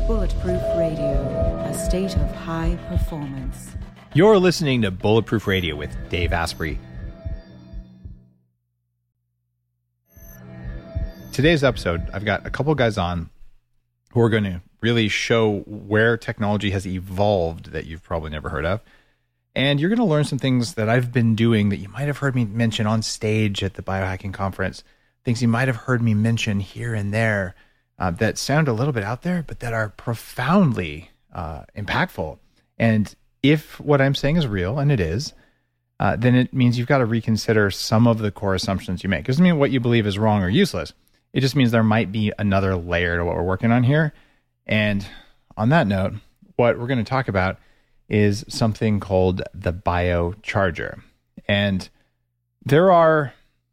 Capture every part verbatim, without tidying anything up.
Bulletproof Radio, a state of high performance. You're listening to Bulletproof Radio with Dave Asprey. Today's episode, I've got a couple guys on who are going to really show where technology has evolved that you've probably never heard of. And you're going to learn some things that I've been doing that you might have heard me mention on stage at the biohacking conference, things you might have heard me mention here and there uh, that sound a little bit out there, but that are profoundly uh, impactful. And if what I'm saying is real, and it is, uh, then it means you've got to reconsider some of the core assumptions you make. It doesn't mean what you believe is wrong or useless. It just means there might be another layer to what we're working on here. And on that note, what we're going to talk about is something called the biocharger. And there are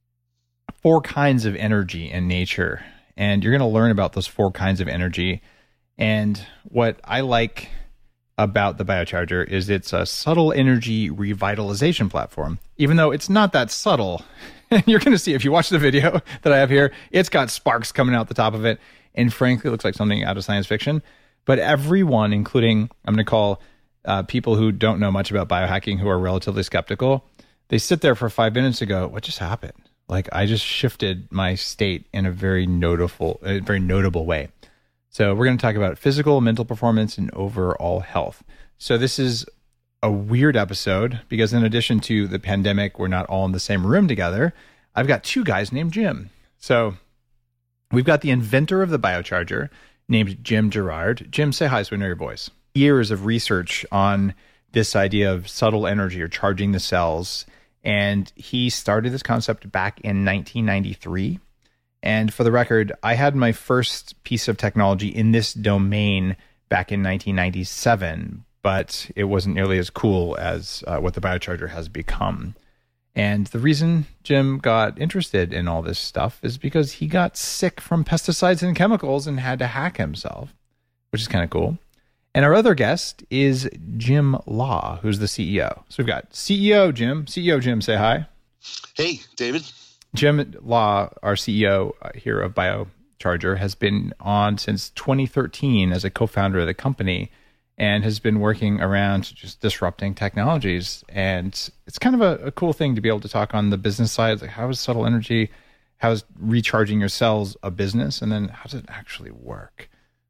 four kinds of energy in nature, and you're going to learn about those four kinds of energy. And what I like about the biocharger is it's a subtle energy revitalization platform, even though it's not that subtle. And you're going to see if you watch the video that I have here, it's got sparks coming out the top of it. And frankly, it looks like something out of science fiction. But everyone, including, I'm going to call uh, people who don't know much about biohacking, who are relatively skeptical, they sit there for five minutes ago, what just happened? Like, I just shifted my state in a very notable, a very notable way. So we're going to talk about physical, mental performance, and overall health. So this is a weird episode because in addition to the pandemic, we're not all in the same room together. I've got two guys named Jim. So we've got the inventor of the biocharger named Jim Gerard. Jim, say hi so we know your voice. Years of research on this idea of subtle energy or charging the cells. And he started this concept back in nineteen ninety-three. And for the record, I had my first piece of technology in this domain back in nineteen ninety-seven, but it wasn't nearly as cool as uh, what the biocharger has become. And the reason Jim got interested in all this stuff is because he got sick from pesticides and chemicals and had to hack himself, which is kind of cool. And our other guest is Jim Law, who's the C E O. So we've got C E O Jim. C E O Jim, say hi. Hey, David. Jim Law, our C E O here of biocharger, has been on since twenty thirteen as a co-founder of the company and has been working around just disrupting technologies. And it's kind of a, a cool thing to be able to talk on the business side. Like, how is subtle energy, how is recharging your cells a business? And then how does it actually work?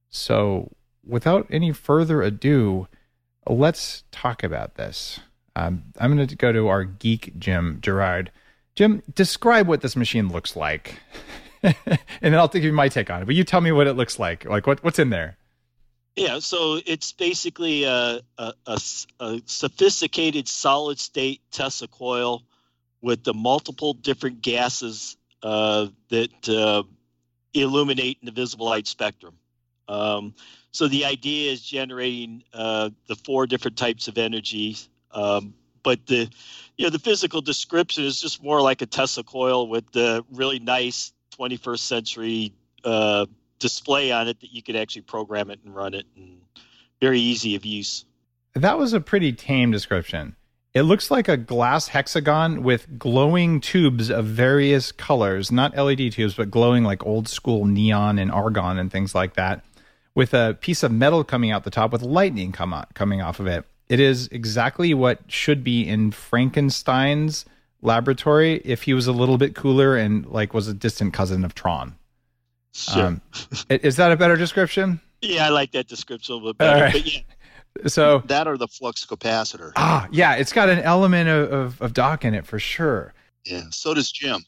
So without any further ado, let's talk about this. Um, I'm going to go to our geek, Jim Gerard. Jim, describe what this machine looks like. And then I'll give you my take on it. But you tell me what it looks like. Like, what, what's in there? Yeah, so it's basically a, a, a, a sophisticated solid-state Tesla coil with the multiple different gases uh, that uh, illuminate in the visible light spectrum. Um, so the idea is generating uh, the four different types of energy, um, but the you know the physical description is just more like a Tesla coil with the really nice twenty-first century uh, display on it that you could actually program it and run it, and very easy of use. That was a pretty tame description. It looks like a glass hexagon with glowing tubes of various colors, not L E D tubes, but glowing like old school neon and argon and things like that, with a piece of metal coming out the top with lightning come out, coming off of it. It is exactly what should be in Frankenstein's laboratory if he was a little bit cooler and like was a distant cousin of Tron. Sure. Um, is that a better description? Yeah, I like that description a little bit better. Right. But yeah. So that or the flux capacitor. Ah, yeah, it's got an element of, of, of Doc in it for sure. Yeah, so does Jim.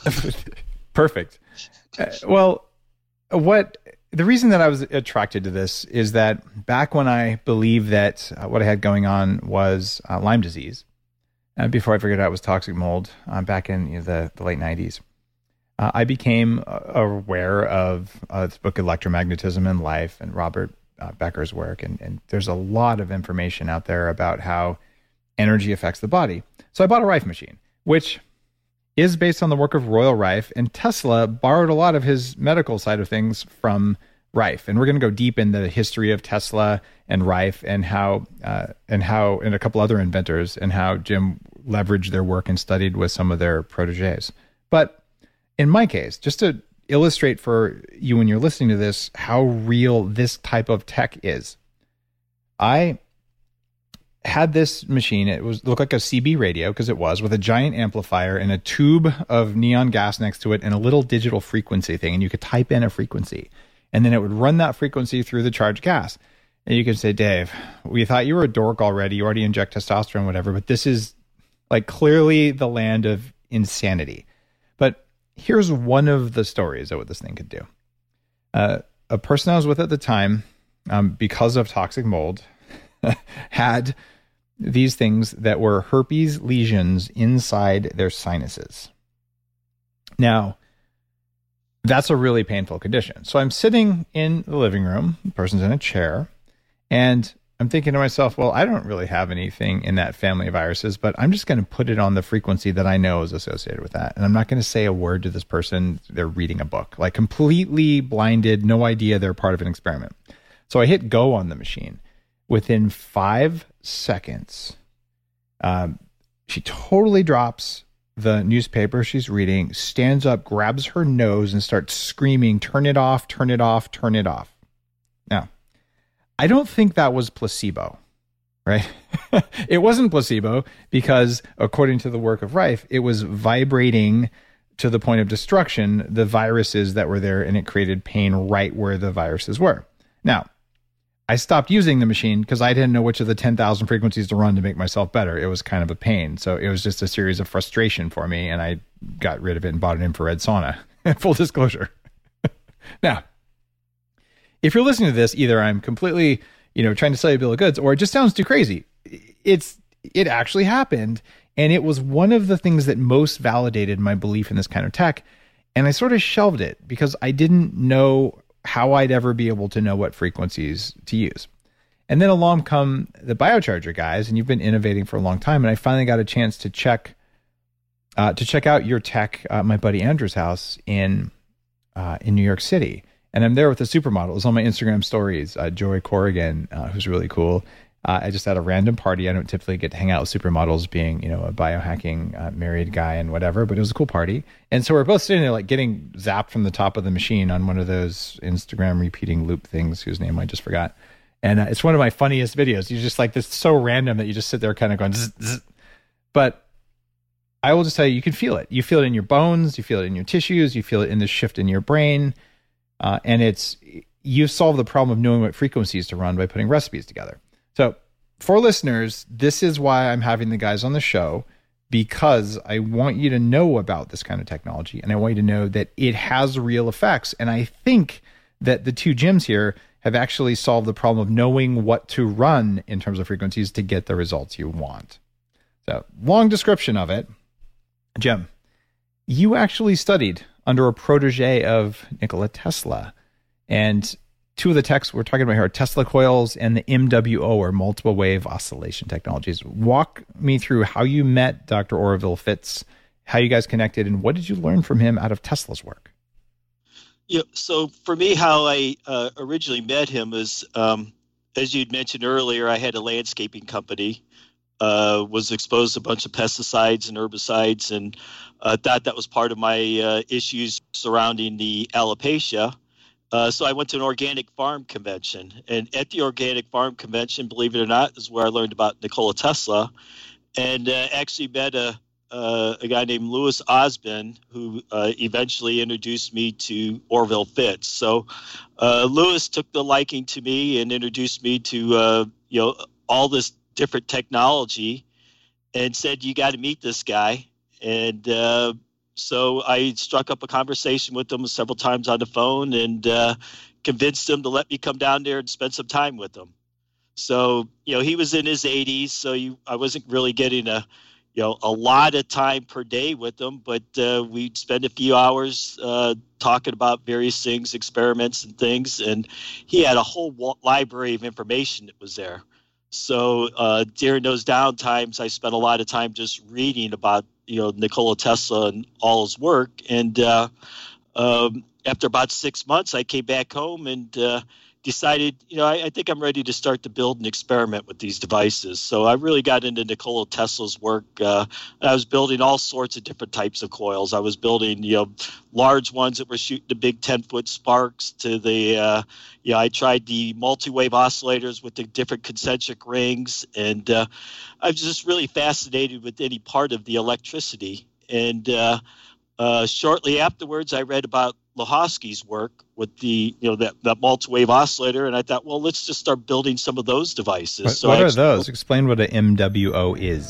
Perfect. Uh, well, what the reason that I was attracted to this is that back when I believed that uh, what I had going on was uh, Lyme disease, uh, before I figured out it was toxic mold, uh, back in you know, the, the late nineties, uh, I became uh, aware of uh, this book, Electromagnetism in Life, and Robert uh, Becker's work. And, and there's a lot of information out there about how energy affects the body. So I bought a Rife machine, which is based on the work of Royal Rife, and Tesla borrowed a lot of his medical side of things from Rife. And we're going to go deep into the history of Tesla and Rife and how, uh, and how, and a couple other inventors, and how Jim leveraged their work and studied with some of their proteges. But in my case, just to illustrate for you when you're listening to this how real this type of tech is. I had this machine. It was looked like a C B radio, because it was, with a giant amplifier and a tube of neon gas next to it and a little digital frequency thing. And you could type in a frequency, and then it would run that frequency through the charged gas. And you could say, Dave, we thought you were a dork already. You already inject testosterone, whatever, but this is like clearly the land of insanity. But here's one of the stories of what this thing could do. Uh, a person I was with at the time, um, because of toxic mold, had these things that were herpes lesions inside their sinuses. Now, that's a really painful condition. So I'm sitting in the living room, the person's in a chair, and I'm thinking to myself, well, I don't really have anything in that family of viruses, but I'm just going to put it on the frequency that I know is associated with that. And I'm not going to say a word to this person. They're reading a book, like completely blinded, no idea they're part of an experiment. So I hit go on the machine. Within five seconds, um, she totally drops the newspaper she's reading, stands up, grabs her nose, and starts screaming, turn it off, turn it off, turn it off. Now, I don't think that was placebo, right? It wasn't placebo because, according to the work of Rife, it was vibrating to the point of destruction the viruses that were there, and it created pain right where the viruses were. Now, I stopped using the machine because I didn't know which of the ten thousand frequencies to run to make myself better. It was kind of a pain. So it was just a series of frustration for me, and I got rid of it and bought an infrared sauna. Full disclosure. Now, if you're listening to this, either I'm completely, you know, trying to sell you a bill of goods, or it just sounds too crazy. It's it actually happened, and it was one of the things that most validated my belief in this kind of tech. And I sort of shelved it because I didn't know how I'd ever be able to know what frequencies to use. And then along come the biocharger guys, and you've been innovating for a long time. And I finally got a chance to check uh, to check out your tech at my buddy Andrew's house in uh, in New York City. And I'm there with the supermodel. It was on my Instagram stories. Uh, Joy Corrigan, uh, who's really cool. Uh, I just had a random party. I don't typically get to hang out with supermodels, being, you know, a biohacking uh, married guy and whatever, but it was a cool party. And so we're both sitting there like getting zapped from the top of the machine on one of those Instagram repeating loop things whose name I just forgot. And uh, it's one of my funniest videos. You just like this, so random that you just sit there kind of going, zzz, zzz. But I will just tell you, you can feel it. You feel it in your bones, you feel it in your tissues, you feel it in the shift in your brain. Uh, and it's, you've solved the problem of knowing what frequencies to run by putting recipes together. So for listeners, this is why I'm having the guys on the show, because I want you to know about this kind of technology, and I want you to know that it has real effects. And I think that the two gyms here have actually solved the problem of knowing what to run in terms of frequencies to get the results you want. So long description of it. Jim, you actually studied under a protege of Nikola Tesla, and two of the techs we're talking about here are Tesla coils and the M W O, or multiple wave oscillation technologies. Walk me through how you met Doctor Orville Fitz, how you guys connected, and what did you learn from him out of Tesla's work? Yeah, so for me, how I uh, originally met him is, um, as you'd mentioned earlier, I had a landscaping company, uh, was exposed to a bunch of pesticides and herbicides, and uh, thought that was part of my uh, issues surrounding the alopecia. Uh, so I went to an organic farm convention, and at the organic farm convention, believe it or not, is where I learned about Nikola Tesla, and uh, actually met a uh, a guy named Louis Osbin, who uh, eventually introduced me to Orville Fitz. So uh, Louis took the liking to me and introduced me to uh, you know all this different technology, and said, "You got to meet this guy." And uh, So I struck up a conversation with him several times on the phone, and uh, convinced him to let me come down there and spend some time with him. So, you know, he was in his eighties, so you, I wasn't really getting a, you know, a lot of time per day with him, but uh, we'd spend a few hours uh, talking about various things, experiments and things, and he had a whole wa- library of information that was there. So uh, during those down times, I spent a lot of time just reading about, you know, Nikola Tesla and all his work. And uh, um, after about six months, I came back home and uh, decided, you know, I, I think I'm ready to start to build and experiment with these devices. So I really got into Nikola Tesla's work. Uh, I was building all sorts of different types of coils. I was building, you know, large ones that were shooting the big ten-foot sparks to the, uh, you know, I tried the multi-wave oscillators with the different concentric rings. And uh, I was just really fascinated with any part of the electricity. And uh, uh, shortly afterwards, I read about Lehowski's work with the, you know, that, that multi-wave oscillator, and I thought, well, let's just start building some of those devices. What, so what I are actually, those? Explain what an M W O is.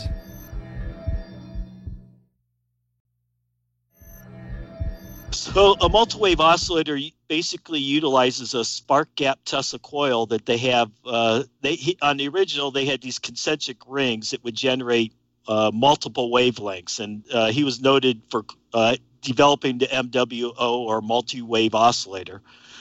So a multi-wave oscillator basically utilizes a spark gap Tesla coil that they have. Uh, they on the original, they had these concentric rings that would generate uh, multiple wavelengths, and uh, he was noted for uh, developing the M W O, or multi-wave oscillator.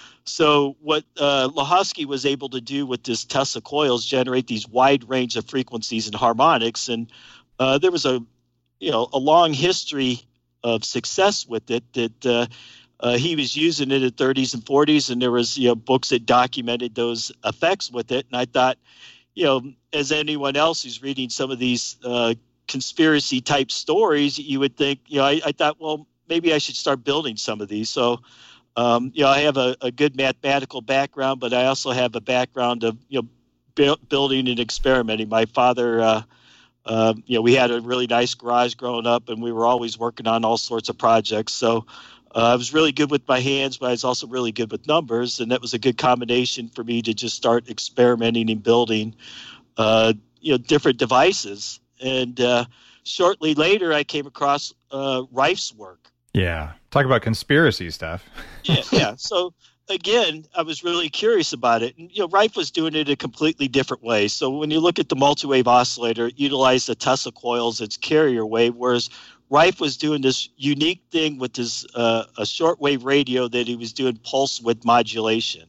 So what uh, Lehowski was able to do with this Tesla coil is generate these wide range of frequencies and harmonics, and uh, there was a, you know, a long history of success with it. That uh, uh, he was using it in the thirties and forties, and there was, you know, books that documented those effects with it. And I thought, you know, as anyone else who's reading some of these uh, conspiracy type stories, you would think, you know, I, I thought, well, maybe I should start building some of these. So, um, you know, I have a, a good mathematical background, but I also have a background of, you know, bu- building and experimenting. My father, uh, uh, you know, we had a really nice garage growing up, and we were always working on all sorts of projects. So uh, I was really good with my hands, but I was also really good with numbers, and that was a good combination for me to just start experimenting and building, uh, you know, different devices. And uh, shortly later, I came across uh, Rife's work. Yeah. Talk about conspiracy stuff. yeah, yeah. So again, I was really curious about it. And, you know, Rife was doing it a completely different way. So when you look at the multi-wave oscillator, it utilized the Tesla coils as carrier wave, whereas Rife was doing this unique thing with this uh, a shortwave radio that he was doing pulse width modulation.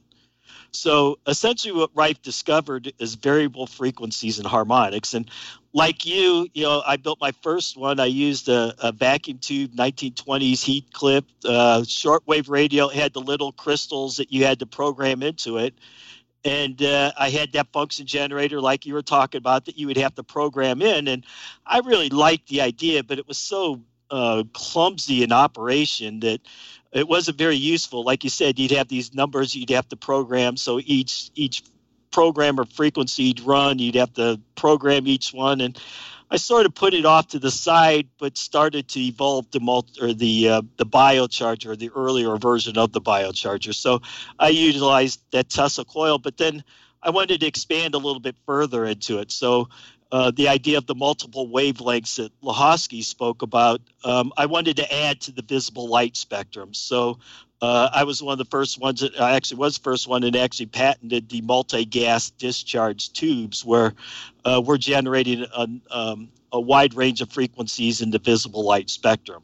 So essentially what Rife discovered is variable frequencies and harmonics. And like you, you know, I built my first one. I used a, a vacuum tube, nineteen twenties heat clip, uh, shortwave radio. It had the little crystals that you had to program into it. And uh, I had that function generator like you were talking about that you would have to program in. And I really liked the idea, but it was so uh, clumsy in operation that it wasn't very useful. Like you said, you'd have these numbers you'd have to program. So each each program or frequency you'd run, you'd have to program each one. And I sort of put it off to the side, but started to evolve the multi, or the uh, the biocharger, the earlier version of the biocharger. So I utilized that Tesla coil, but then I wanted to expand a little bit further into it. So uh, the idea of the multiple wavelengths that Lehowski spoke about, um, I wanted to add to the visible light spectrum. So uh, I was one of the first ones that I actually was the first one that actually patented the multi-gas discharge tubes, where uh, we're generating a, um, a wide range of frequencies in the visible light spectrum.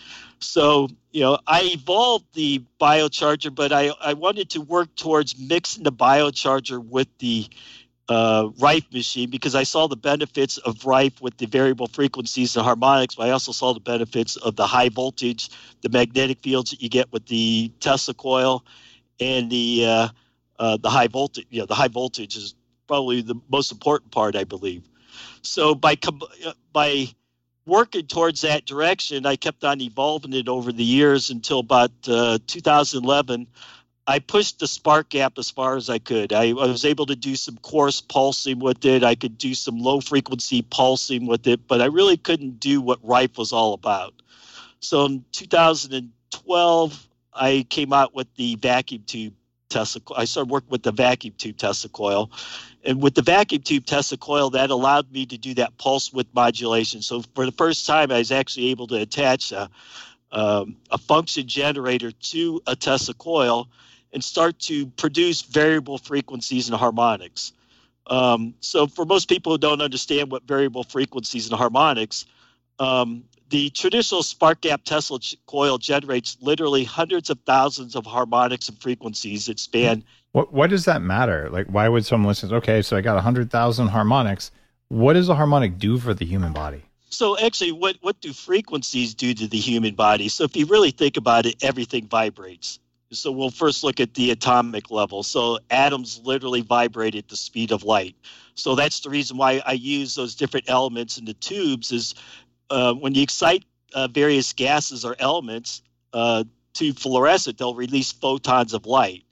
So, you know, I evolved the biocharger, but I, I wanted to work towards mixing the biocharger with the uh, Rife machine, because I saw the benefits of Rife with the variable frequencies and harmonics, but I also saw the benefits of the high voltage, the magnetic fields that you get with the Tesla coil, and the uh, uh, the high voltage. You know, the high voltage is probably the most important part, I believe. So by by working towards that direction, I kept on evolving it over the years until about uh, two thousand eleven. I pushed the spark gap as far as I could. I, I was able to do some coarse pulsing with it. I could do some low frequency pulsing with it, but I really couldn't do what Rife was all about. So in two thousand twelve, I came out with the vacuum tube Tesla. I started working with the vacuum tube Tesla coil. And with the vacuum tube Tesla coil, that allowed me to do that pulse width modulation. So for the first time, I was actually able to attach a, um, a function generator to a Tesla coil and start to produce variable frequencies and harmonics. Um, so for most people who don't understand what variable frequencies and harmonics, um, the traditional spark gap Tesla ch- coil generates literally hundreds of thousands of harmonics and frequencies that span. What Why does that matter? Like, why would someone listen? Okay, so I got one hundred thousand harmonics. What does a harmonic do for the human body? So actually, what, what do frequencies do to the human body? So if you really think about it, everything vibrates. So we'll first look at the atomic level. So atoms literally vibrate at the speed of light. So that's the reason why I use those different elements in the tubes is uh, when you excite uh, various gases or elements uh, to fluoresce it, they'll release photons of light.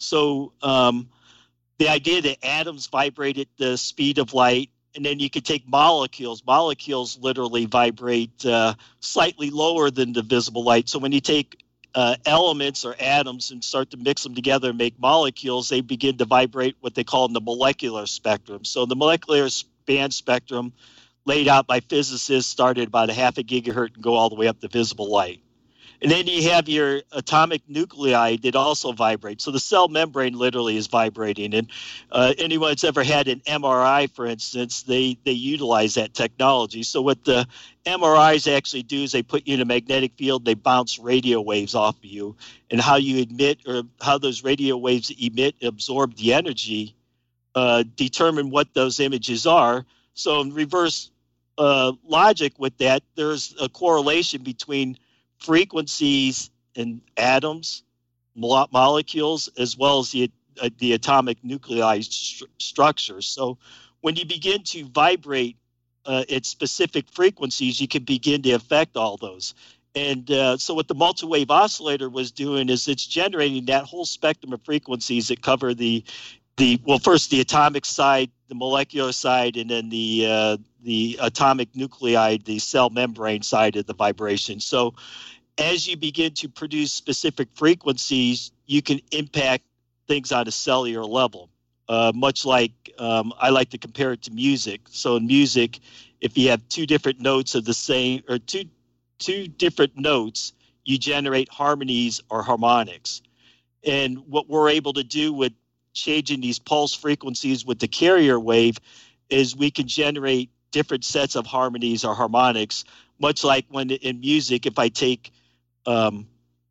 So um, the idea that atoms vibrate at the speed of light, and then you could take molecules. Molecules literally vibrate uh, slightly lower than the visible light. So when you take uh, elements or atoms and start to mix them together and make molecules, they begin to vibrate what they call in the molecular spectrum. So the molecular band spectrum laid out by physicists started about a half a gigahertz and go all the way up to visible light. And then you have your atomic nuclei that also vibrate. So the cell membrane literally is vibrating. And uh, anyone that's ever had an M R I, for instance, they, they utilize that technology. So what the M R Is actually do is they put you in a magnetic field, they bounce radio waves off of you. And how you emit or how those radio waves emit, absorb the energy, uh, determine what those images are. So in reverse uh, logic with that, there's a correlation between frequencies in atoms, mo- molecules, as well as the uh, the atomic nuclei st- structure. So when you begin to vibrate uh, at specific frequencies, you can begin to affect all those. And uh, so what the multi-wave oscillator was doing is it's generating that whole spectrum of frequencies that cover the the well, first the atomic side, the molecular side, and then the uh, the atomic nuclei, the cell membrane side of the vibration. So as you begin to produce specific frequencies, you can impact things on a cellular level, uh, much like um, I like to compare it to music. So in music, if you have two different notes of the same or two two different notes, you generate harmonies or harmonics. And what we're able to do with changing these pulse frequencies with the carrier wave is we can generate different sets of harmonies or harmonics, much like when in music, if I take, um,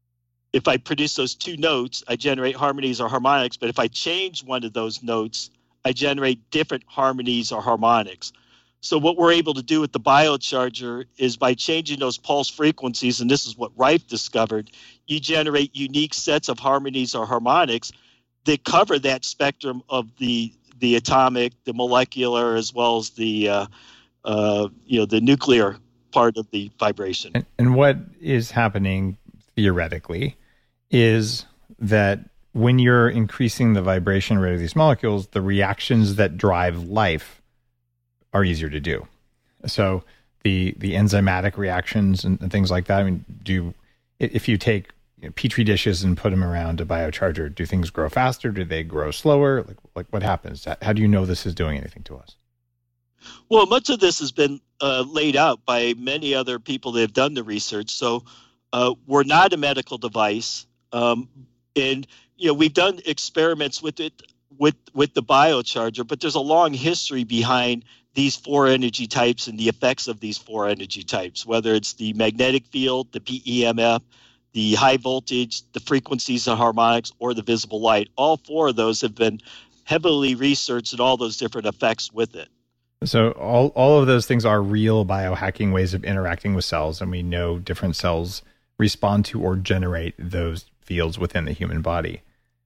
if I produce those two notes, I generate harmonies or harmonics, but if I change one of those notes, I generate different harmonies or harmonics. So what we're able to do with the biocharger is by changing those pulse frequencies, and this is what Rife discovered, you generate unique sets of harmonies or harmonics that cover that spectrum of the the atomic, the molecular, as well as the uh, uh, you know the nuclear part of the vibration. And, and what is happening theoretically is that when you're increasing the vibration rate of these molecules, the reactions that drive life are easier to do. So the the enzymatic reactions and, and things like that. I mean, do if you take you know, petri dishes and put them around a biocharger, do things grow faster? Do they grow slower? Like, like what happens? How do you know this is doing anything to us? Well, much of this has been uh, laid out by many other people that have done the research. So uh, we're not a medical device, um, and you know we've done experiments with it with with the biocharger, but there's a long history behind these four energy types and the effects of these four energy types, whether it's the magnetic field, the P E M F, the high voltage, the frequencies and harmonics, or the visible light. All four of those have been heavily researched and all those different effects with it. So all, all of those things are real biohacking ways of interacting with cells, and we know different cells respond to or generate those fields within the human body.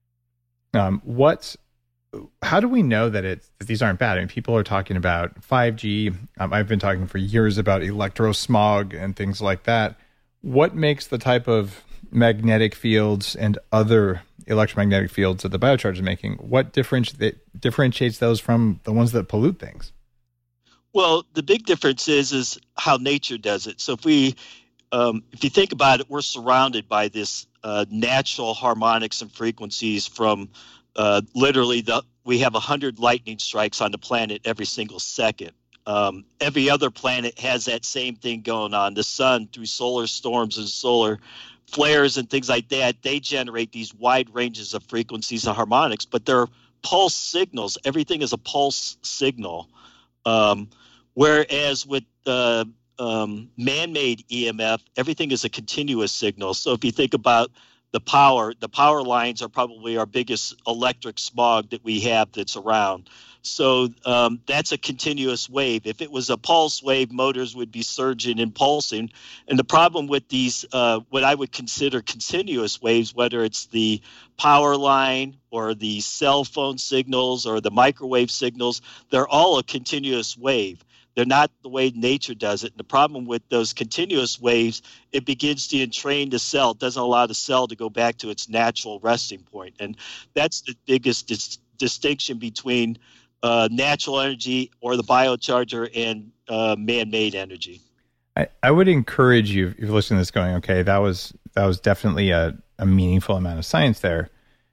Um, what, how do we know that, it's, that these aren't bad? I mean, people are talking about five G. Um, I've been talking for years about electrosmog and things like that. What makes the type of magnetic fields and other electromagnetic fields that the biocharger is making, what differenti- differentiates those from the ones that pollute things? Well, the big difference is is how nature does it. So if we, um, if you think about it, we're surrounded by this uh, natural harmonics and frequencies from uh, literally the we have a hundred lightning strikes on the planet every single second. Um, every other planet has that same thing going on. The sun, through solar storms and solar flares and things like that, they generate these wide ranges of frequencies and harmonics, but they're pulse signals. Everything is a pulse signal. Um, whereas with uh, um, man-made E M F, everything is a continuous signal. So if you think about the power. The power lines are probably our biggest electric smog that we have that's around. So um, that's a continuous wave. If it was a pulse wave, motors would be surging and pulsing. And the problem with these, uh, what I would consider continuous waves, whether it's the power line or the cell phone signals or the microwave signals, they're all a continuous wave. They're not the way nature does it. And the problem with those continuous waves, it begins to entrain the cell. It doesn't allow the cell to go back to its natural resting point. And that's the biggest dis- distinction between Uh, natural energy or the biocharger and uh, man-made energy. I, I would encourage you, if you're listening to this going, okay, that was that was definitely a, a meaningful amount of science there.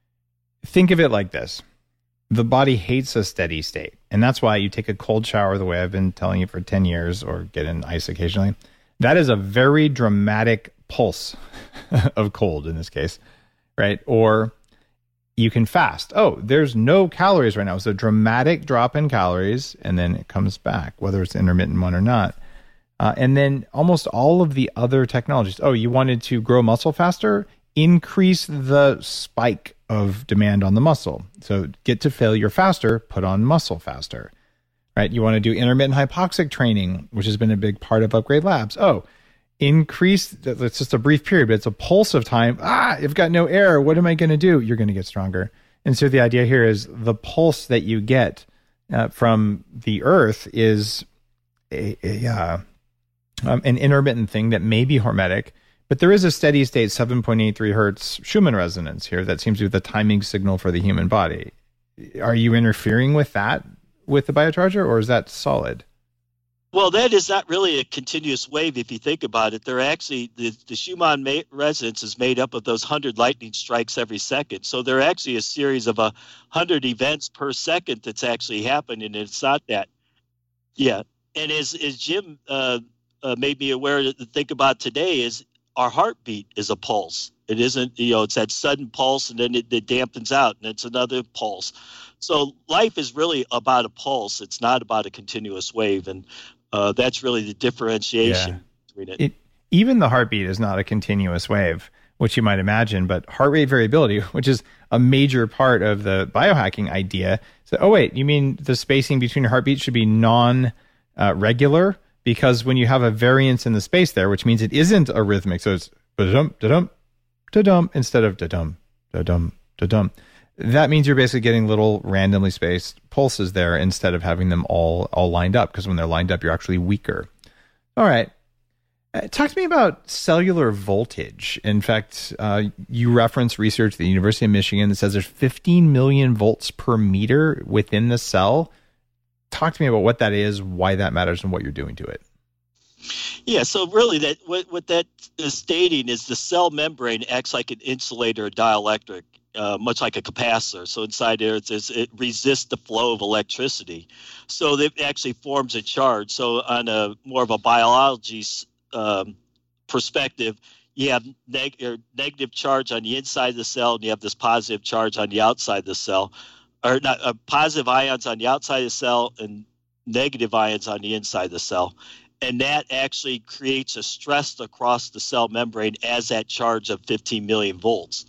Think of it like this. The body hates a steady state. And that's why you take a cold shower the way I've been telling you for ten years, or get in ice occasionally. That is a very dramatic pulse of cold in this case, right? Or you can fast. Oh, there's no calories right now. It's a dramatic drop in calories, and then it comes back, whether it's intermittent one or not. Uh, and then almost all of the other technologies. Oh, you wanted to grow muscle faster? Increase the spike of demand on the muscle. So get to failure faster, put on muscle faster, right? You want to do intermittent hypoxic training, which has been a big part of Upgrade Labs. Oh, increase, it's just a brief period, but it's a pulse of time. Ah, I've got no air. What am I going to do? You're going to get stronger. And so the idea here is the pulse that you get uh, from the earth is a, a, uh, um, an intermittent thing that may be hormetic, but there is a steady state seven point eight three hertz Schumann resonance here that seems to be the timing signal for the human body. Are you interfering with that with the biocharger, or is that solid? Well, that is not really a continuous wave if you think about it. They're actually, the, the Schumann ma- resonance is made up of those one hundred lightning strikes every second. So they're actually a series of a one hundred events per second that's actually happening, and it's not that. Yeah. And as, as Jim uh, uh, made me aware to think about today is our heartbeat is a pulse. It isn't, you know, it's that sudden pulse, and then it, it dampens out, and it's another pulse. So life is really about a pulse. It's not about a continuous wave. And Uh, that's really the differentiation yeah. between it. it. Even the heartbeat is not a continuous wave, which you might imagine, but heart rate variability, which is a major part of the biohacking idea. So, oh, wait, you mean the spacing between your heartbeats should be non-regular? Uh, because when you have a variance in the space there, which means it isn't a rhythmic, so it's da-dum, da-dum, da-dum, instead of da-dum, da-dum, da-dum. That means you're basically getting little randomly spaced pulses there instead of having them all all lined up, because when they're lined up, you're actually weaker. All right. Uh, talk to me about cellular voltage. In fact, uh, you reference research at the University of Michigan that says there's fifteen million volts per meter within the cell. Talk to me about what that is, why that matters, and what you're doing to it. Yeah, so really that what, what that is stating is the cell membrane acts like an insulator or dielectric. Uh, much like a capacitor. So inside there, it's, it's, it resists the flow of electricity. So it actually forms a charge. So on a more of a biology um, perspective, you have neg- or negative charge on the inside of the cell, and you have this positive charge on the outside of the cell. Or not, uh, positive ions on the outside of the cell and negative ions on the inside of the cell. And that actually creates a stress across the cell membrane as that charge of fifteen million volts.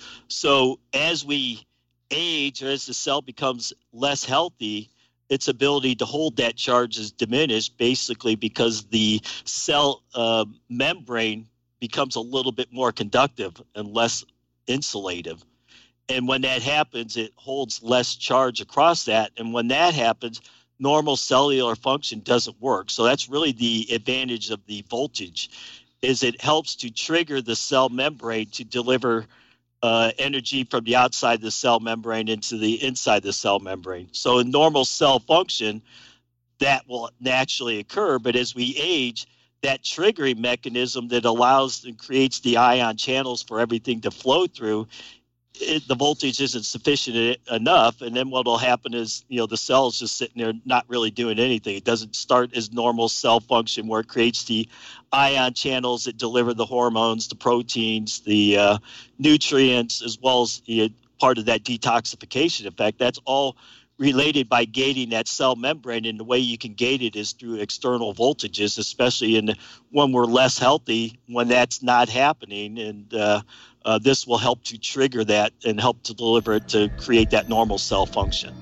So as we age, or as the cell becomes less healthy, its ability to hold that charge is diminished, basically because the cell uh, membrane becomes a little bit more conductive and less insulative. And when that happens, it holds less charge across that. And when that happens, normal cellular function doesn't work. So that's really the advantage of the voltage, is it helps to trigger the cell membrane to deliver Uh, energy from the outside of the cell membrane into the inside of the cell membrane. So in normal cell function, that will naturally occur. But as we age, that triggering mechanism that allows and creates the ion channels for everything to flow through, it, the voltage isn't sufficient enough. And then what will happen is, you know, the cell is just sitting there not really doing anything. It doesn't start as normal cell function where it creates the ion channels that deliver the hormones, the proteins, the uh, nutrients, as well as you know, part of that detoxification effect. That's all related by gating that cell membrane, and the way you can gate it is through external voltages, especially in when we're less healthy, when that's not happening. And uh, uh, this will help to trigger that and help to deliver it to create that normal cell function.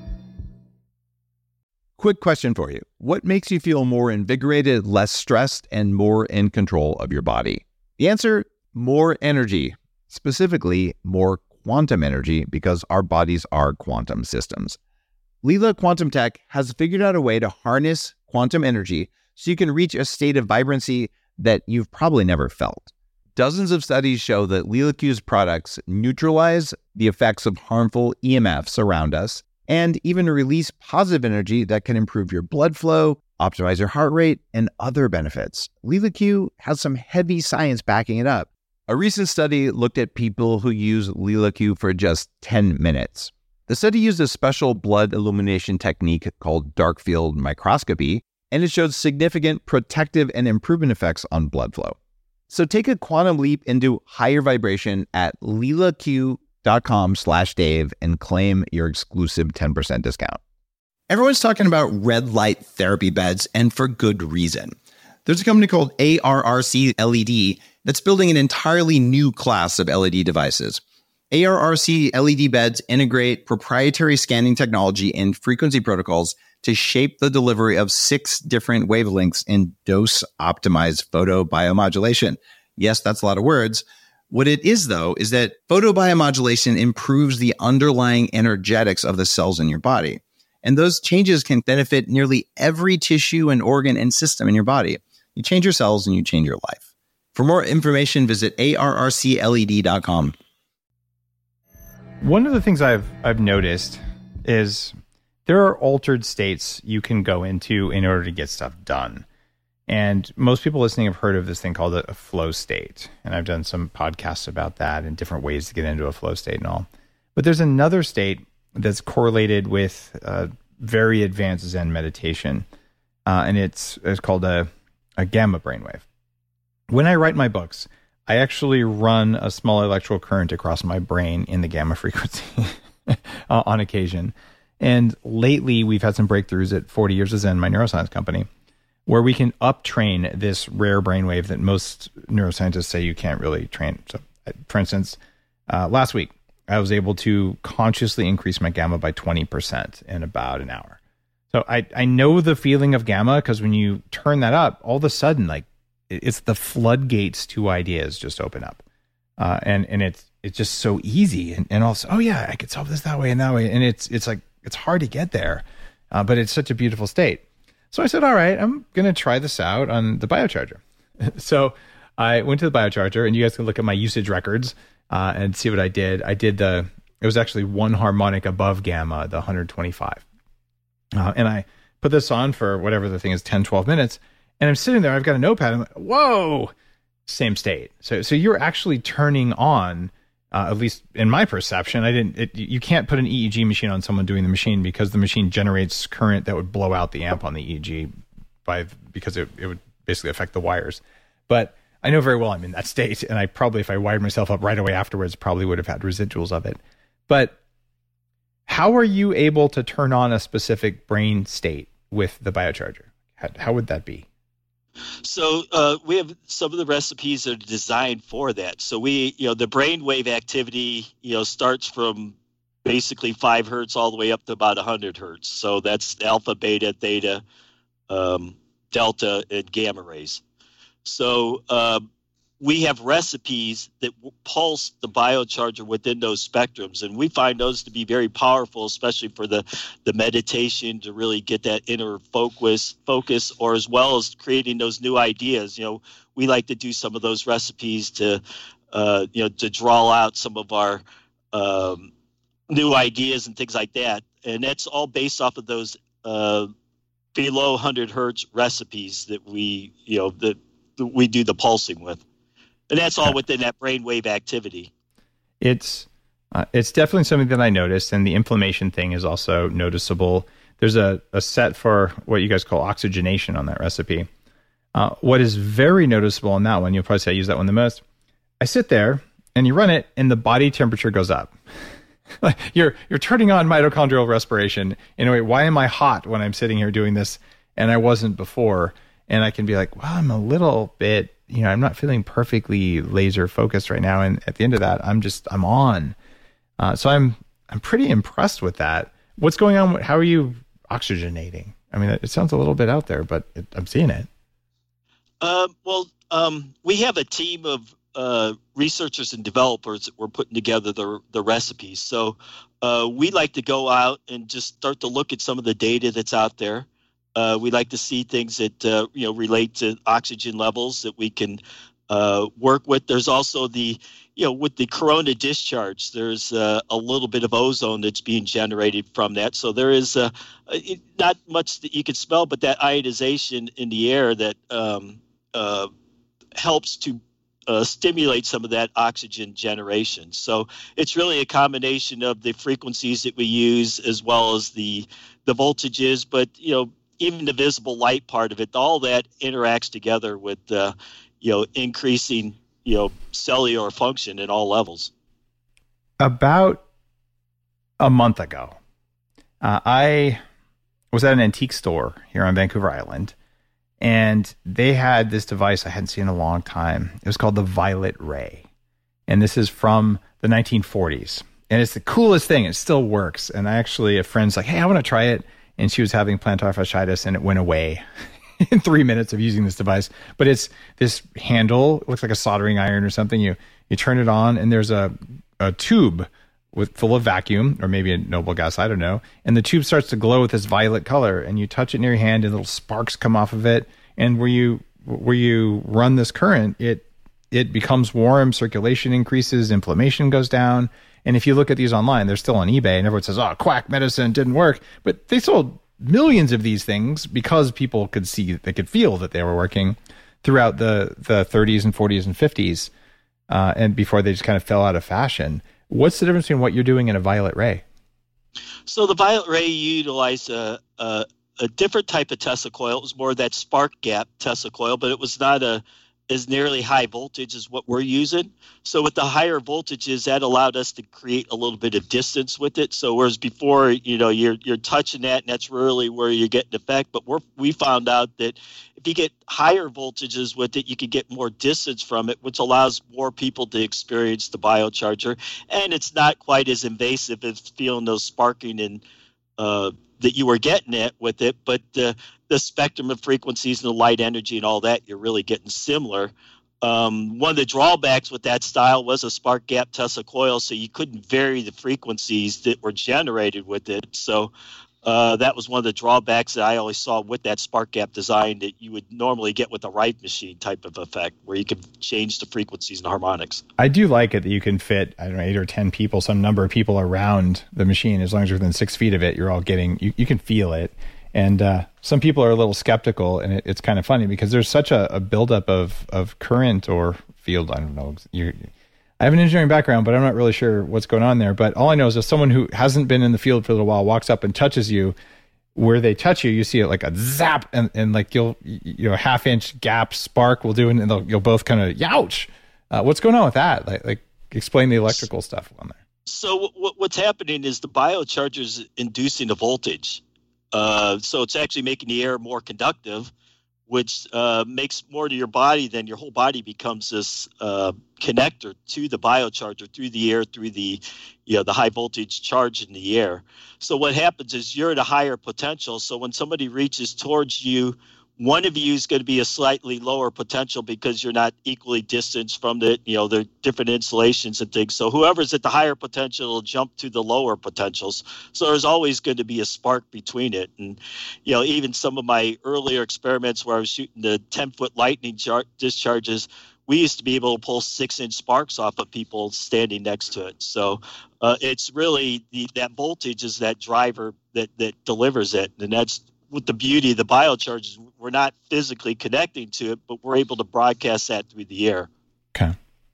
Quick question for you. What makes you feel more invigorated, less stressed, and more in control of your body? The answer, more energy, specifically more quantum energy, because our bodies are quantum systems. Lila Quantum Tech has figured out a way to harness quantum energy so you can reach a state of vibrancy that you've probably never felt. Dozens of studies show that LilaQ's products neutralize the effects of harmful E M Fs around us and even release positive energy that can improve your blood flow, optimize your heart rate, and other benefits. LilaQ has some heavy science backing it up. A recent study looked at people who use LilaQ for just ten minutes. The study used a special blood illumination technique called dark field microscopy, and it showed significant protective and improvement effects on blood flow. So take a quantum leap into higher vibration at lilaq.com slash Dave and claim your exclusive ten percent discount. Everyone's talking about red light therapy beds, and for good reason. There's a company called A R R C L E D that's building an entirely new class of L E D devices. A R R C L E D beds integrate proprietary scanning technology and frequency protocols to shape the delivery of six different wavelengths in dose-optimized photobiomodulation. Yes, that's a lot of words. What it is, though, is that photobiomodulation improves the underlying energetics of the cells in your body. And those changes can benefit nearly every tissue and organ and system in your body. You change your cells and you change your life. For more information, visit A R R C L E D dot com. One of the things I've I've noticed is there are altered states you can go into in order to get stuff done. And most people listening have heard of this thing called a flow state. And I've done some podcasts about that and different ways to get into a flow state and all. But there's another state that's correlated with uh, very advanced Zen meditation. Uh, and it's, it's called a, a gamma brainwave. When I write my books, I actually run a small electrical current across my brain in the gamma frequency uh, on occasion. And lately, we've had some breakthroughs at forty Years of Zen, my neuroscience company, where we can up-train this rare brainwave that most neuroscientists say you can't really train. So, for instance, uh, last week, I was able to consciously increase my gamma by twenty percent in about an hour. So I, I know the feeling of gamma because when you turn that up, all of a sudden, like, it's the floodgates to ideas just open up. Uh, and and it's it's just so easy. And, and also, oh yeah, I could solve this that way and that way. And it's it's like, it's hard to get there, uh, but it's such a beautiful state. So I said, all right, I'm going to try this out on the biocharger. So I went to the biocharger, and you guys can look at my usage records uh, and see what I did. I did the, it was actually one harmonic above gamma, the one hundred twenty-five. Uh, and I put this on for whatever the thing is, ten, twelve minutes. And I'm sitting there, I've got a notepad. I'm like, whoa, same state. So, so you're actually turning on, uh, at least in my perception, I didn't, it, you can't put an E E G machine on someone doing the machine because the machine generates current that would blow out the amp on the E E G by, because it, it would basically affect the wires. But I know very well I'm in that state. And I probably, if I wired myself up right away afterwards, probably would have had residuals of it. But how are you able to turn on a specific brain state with the biocharger? How, how would that be? So uh, we have some of the recipes that are designed for that. So we, you know, the brainwave activity, you know, starts from basically five hertz all the way up to about one hundred hertz. So that's alpha, beta, theta, um, delta, and gamma rays. So uh, we have recipes that pulse the biocharger within those spectrums, and we find those to be very powerful, especially for the, the meditation to really get that inner focus, focus, or as well as creating those new ideas. You know, we like to do some of those recipes to, uh, you know, to draw out some of our um, new ideas and things like that, and that's all based off of those uh, below one hundred hertz recipes that we, you know, that, that we do the pulsing with. And that's all within that brainwave activity. It's uh, it's definitely something that I noticed, and the inflammation thing is also noticeable. There's a, a set for what you guys call oxygenation on that recipe. Uh, what is very noticeable on that one, you'll probably say I use that one the most. I sit there, and you run it, and the body temperature goes up. you're you're turning on mitochondrial respiration. In a way, why am I hot when I'm sitting here doing this, and I wasn't before? And I can be like, well, I'm a little bit you know, I'm not feeling perfectly laser focused right now. And at the end of that, I'm just, I'm on. Uh, so I'm, I'm pretty impressed with that. What's going on? How are you oxygenating? I mean, it sounds a little bit out there, but it, I'm seeing it. Uh, well, um, we have a team of uh, researchers and developers that we're putting together the the recipes. So uh, we like to go out and just start to look at some of the data that's out there. Uh, we like to see things that uh, you know relate to oxygen levels that we can uh, work with. There's also the you know with the corona discharge, there's uh, a little bit of ozone that's being generated from that. So there is uh, it, not much that you can smell, but that ionization in the air that um, uh, helps to uh, stimulate some of that oxygen generation. So it's really a combination of the frequencies that we use as well as the the voltages, but you know. Even the visible light part of it, all that interacts together with, uh, you know, increasing, you know, cellular function at all levels. About a month ago, uh, I was at an antique store here on Vancouver Island, and they had this device I hadn't seen in a long time. It was called the Violet Ray, and this is from the nineteen forties, and it's the coolest thing. It still works, and I actually, a friend's like, hey, I want to try it. And she was having plantar fasciitis, and it went away in three minutes of using this device. But it's this handle, it looks like a soldering iron or something. You you turn it on, and there's a, a tube with full of vacuum, or maybe a noble gas, I don't know. And the tube starts to glow with this violet color, and you touch it near your hand, and little sparks come off of it. And where you where you run this current, it it becomes warm, circulation increases, inflammation goes down. And if you look at these online, they're still on eBay, and everyone says, oh, quack medicine didn't work. But they sold millions of these things because people could see, they could feel that they were working throughout the, the thirties and forties and fifties, uh, and before they just kind of fell out of fashion. What's the difference between what you're doing and a Violet Ray? So the Violet Ray utilized a, a, a different type of Tesla coil. It was more that spark gap Tesla coil, but it was not a as nearly high voltage as what we're using. So with the higher voltages, that allowed us to create a little bit of distance with it. So whereas before, you know, you're you're touching that, and that's really where you're getting effect. But we're we found out that if you get higher voltages with it, you can get more distance from it, which allows more people to experience the biocharger. And it's not quite as invasive as feeling those sparking and uh, that you were getting it with it, but uh, the spectrum of frequencies and the light energy and all that, you're really getting similar. Um, one of the drawbacks with that style was a spark gap Tesla coil, so you couldn't vary the frequencies that were generated with it. So uh, that was one of the drawbacks that I always saw with that spark gap design that you would normally get with a Rife machine type of effect, where you could change the frequencies and harmonics. I do like it that you can fit, I don't know, eight or ten people, some number of people around the machine. As long as you're within six feet of it, you're all getting, you, you can feel it. And uh, some people are a little skeptical, and it, it's kind of funny because there's such a, a buildup of of current or field. I don't know. You, I have an engineering background, but I'm not really sure what's going on there. But all I know is that someone who hasn't been in the field for a little while walks up and touches you. Where they touch you, you see it like a zap, and, and like you'll, you know, half inch gap spark will do, and they'll, you'll both kind of youch. Uh, what's going on with that? Like, like explain the electrical stuff on there. So what, what's happening is the biocharger is inducing a voltage. Uh, so it's actually making the air more conductive, which uh, makes more to your body than your whole body becomes this uh, connector to the biocharger through the air, through the, you know, the high voltage charge in the air. So what happens is you're at a higher potential. So when somebody reaches towards you, one of you is going to be a slightly lower potential because you're not equally distanced from the, you know, the different insulations and things. So whoever's at the higher potential will jump to the lower potentials. So there's always going to be a spark between it. And, you know, even some of my earlier experiments where I was shooting the ten foot lightning jar- discharges, we used to be able to pull six inch sparks off of people standing next to it. So uh, it's really the, that voltage is that driver that, that delivers it. And that's with the beauty of the biochargers. We're not physically connecting to it, but we're able to broadcast that through the air. Okay.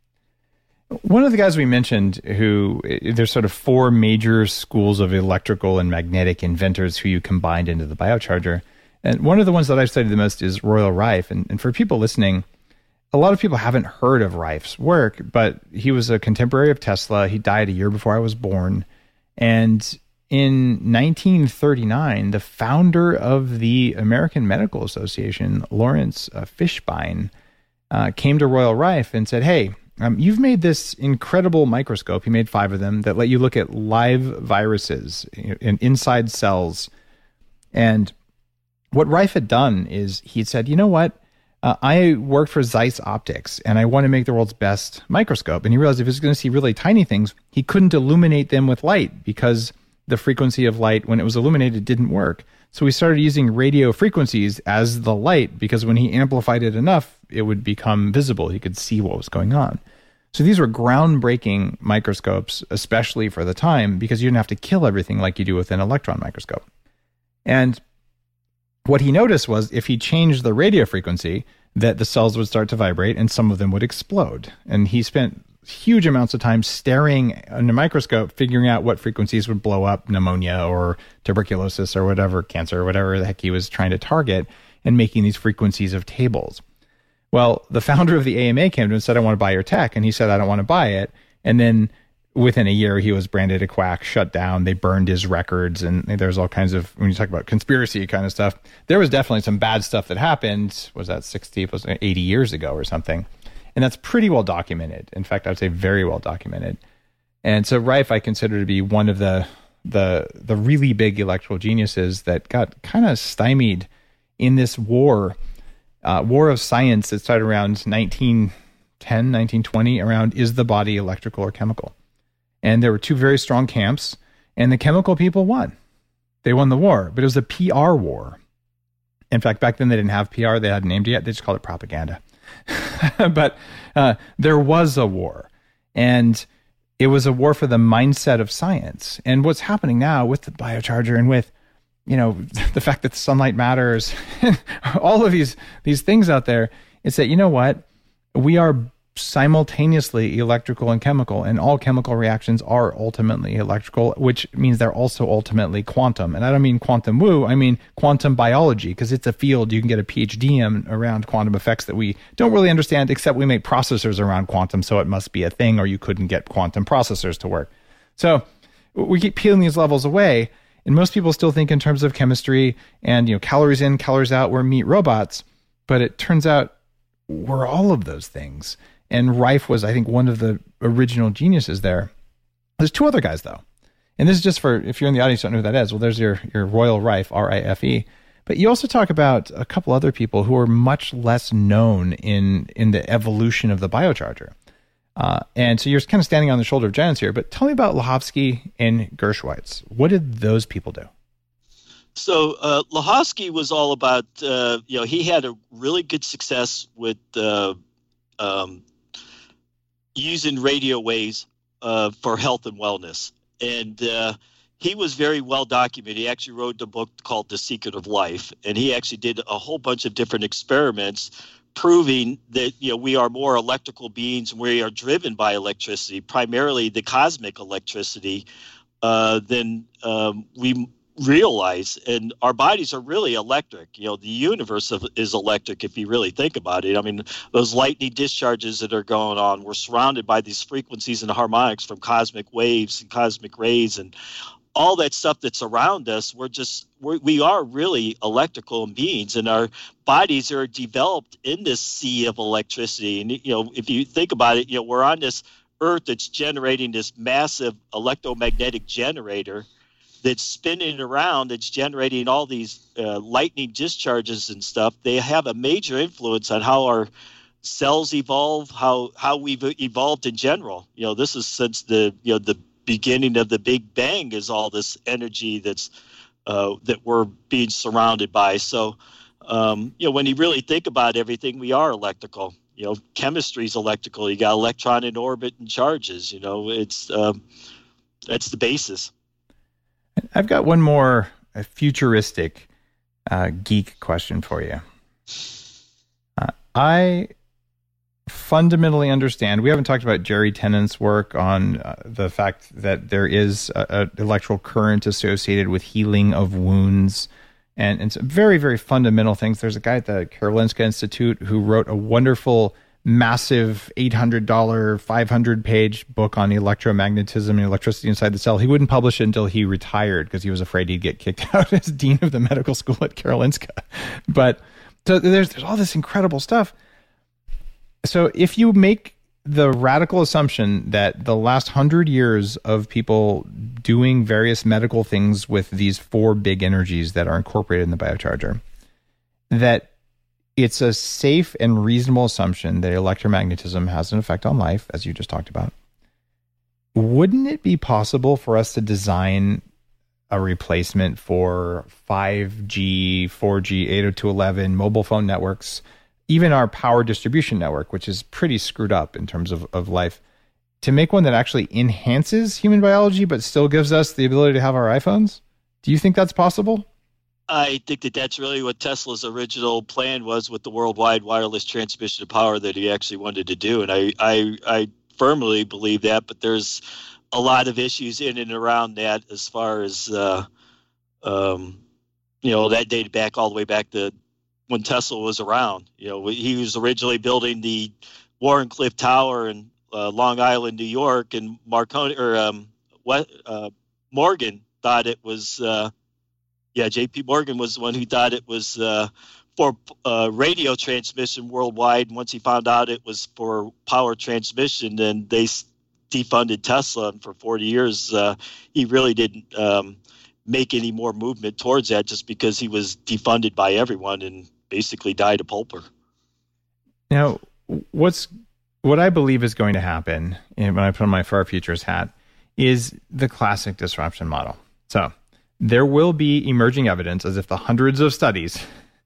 One of the guys we mentioned who, there's sort of four major schools of electrical and magnetic inventors who you combined into the biocharger. And one of the ones that I've studied the most is Royal Rife. And, and for people listening, a lot of people haven't heard of Rife's work, but he was a contemporary of Tesla. He died a year before I was born. And in nineteen thirty-nine, the founder of the American Medical Association, Lawrence uh, Fishbein, uh, came to Royal Rife and said, hey, um, you've made this incredible microscope. He made five of them that let you look at live viruses in inside cells. And what Rife had done is he said, you know what? Uh, I worked for Zeiss Optics, and I want to make the world's best microscope. And he realized if he was going to see really tiny things, he couldn't illuminate them with light because the frequency of light, when it was illuminated, didn't work. So he started using radio frequencies as the light, because when he amplified it enough, it would become visible. He could see what was going on. So these were groundbreaking microscopes, especially for the time, because you didn't have to kill everything like you do with an electron microscope. And what he noticed was if he changed the radio frequency, that the cells would start to vibrate and some of them would explode. And he spent huge amounts of time staring in a microscope, figuring out what frequencies would blow up pneumonia or tuberculosis or whatever, cancer or whatever the heck he was trying to target, and making these frequencies of tables. Well, the founder of the A M A came to him and said, I want to buy your tech. And he said, I don't want to buy it. And then within a year, he was branded a quack, shut down. They burned his records. And there's all kinds of, when you talk about conspiracy kind of stuff, there was definitely some bad stuff that happened. Was that sixty, was it eighty years ago or something? And that's pretty well documented. In fact, I would say very well documented. And so Rife, I consider to be one of the the the really big electrical geniuses that got kind of stymied in this war, uh, war of science that started around nineteen ten, nineteen twenty, around is the body electrical or chemical? And there were two very strong camps, and the chemical people won. They won the war, but it was a P R war. In fact, back then they didn't have P R. They hadn't named it yet. They just called it propaganda. But uh, there was a war, and it was a war for the mindset of science. And what's happening now with the biocharger and with, you know, the fact that the sunlight matters, all of these these things out there, is that, you know what, we are simultaneously electrical and chemical, and all chemical reactions are ultimately electrical, which means they're also ultimately quantum. And I don't mean quantum woo, I mean quantum biology, because it's a field you can get a P H D in around quantum effects that we don't really understand, except we make processors around quantum, so it must be a thing, or you couldn't get quantum processors to work. So we keep peeling these levels away, and most people still think in terms of chemistry and, you know, calories in, calories out, we're meat robots, but it turns out we're all of those things. And Rife was, I think, one of the original geniuses there. There's two other guys, though. And this is just for, if you're in the audience, don't know who that is. Well, there's your, your Royal Rife, R I F E. But you also talk about a couple other people who are much less known in, in the evolution of the biocharger. Uh, and so you're kind of standing on the shoulder of giants here. But tell me about Lahovsky and Gershwitz. What did those people do? So uh, Lahovsky was all about, uh, you know, he had a really good success with uh, um, using radio waves uh, for health and wellness. And uh, he was very well documented. He actually wrote a book called The Secret of Life. And he actually did a whole bunch of different experiments proving that, you know, we are more electrical beings and we are driven by electricity, primarily the cosmic electricity, uh, than um, we realize. And our bodies are really electric. You know, the universe of, is electric if you really think about it. I mean, those lightning discharges that are going on, we're surrounded by these frequencies and harmonics from cosmic waves and cosmic rays and all that stuff that's around us. We're just, we're, we are really electrical beings, and our bodies are developed in this sea of electricity. And, you know, if you think about it, you know, we're on this earth that's generating this massive electromagnetic generator that's spinning around, that's generating all these uh, lightning discharges and stuff. They have a major influence on how our cells evolve, how how we've evolved in general. You know, this is since the you know the beginning of the Big Bang is all this energy that's uh, that we're being surrounded by. So, um, you know, when you really think about everything, we are electrical. You know, chemistry is electrical. You got electron in orbit and charges. You know, it's um, that's the basis. I've got one more uh, futuristic uh, geek question for you. Uh, I fundamentally understand, we haven't talked about Jerry Tennant's work on uh, the fact that there is an electrical current associated with healing of wounds and, and some very, very fundamental things. There's a guy at the Karolinska Institute who wrote a wonderful massive eight hundred dollars, five hundred page book on electromagnetism and electricity inside the cell. He wouldn't publish it until he retired because he was afraid he'd get kicked out as dean of the medical school at Karolinska. But so there's, there's all this incredible stuff. So if you make the radical assumption that the last hundred years of people doing various medical things with these four big energies that are incorporated in the biocharger, that it's a safe and reasonable assumption that electromagnetism has an effect on life, as you just talked about, wouldn't it be possible for us to design a replacement for five G, four G, eight oh two dot eleven mobile phone networks, even our power distribution network, which is pretty screwed up in terms of, of life, to make one that actually enhances human biology but still gives us the ability to have our iPhones? Do you think that's possible? I think that that's really what Tesla's original plan was with the worldwide wireless transmission of power that he actually wanted to do. And I, I, I firmly believe that, but there's a lot of issues in and around that as far as, uh, um, you know, that dated back all the way back to when Tesla was around. You know, he was originally building the Warrenclyffe Tower in uh, Long Island, New York, and Marconi or um, what uh, Morgan thought it was. Uh, yeah, J P Morgan was the one who thought it was uh, for uh, radio transmission worldwide. And once he found out it was for power transmission, then they defunded Tesla. And for forty years, uh, he really didn't um, make any more movement towards that, just because he was defunded by everyone and basically died a pulper. Now, what's what I believe is going to happen, and when I put on my Far Futures hat, is the classic disruption model. So there will be emerging evidence, as if the hundreds of studies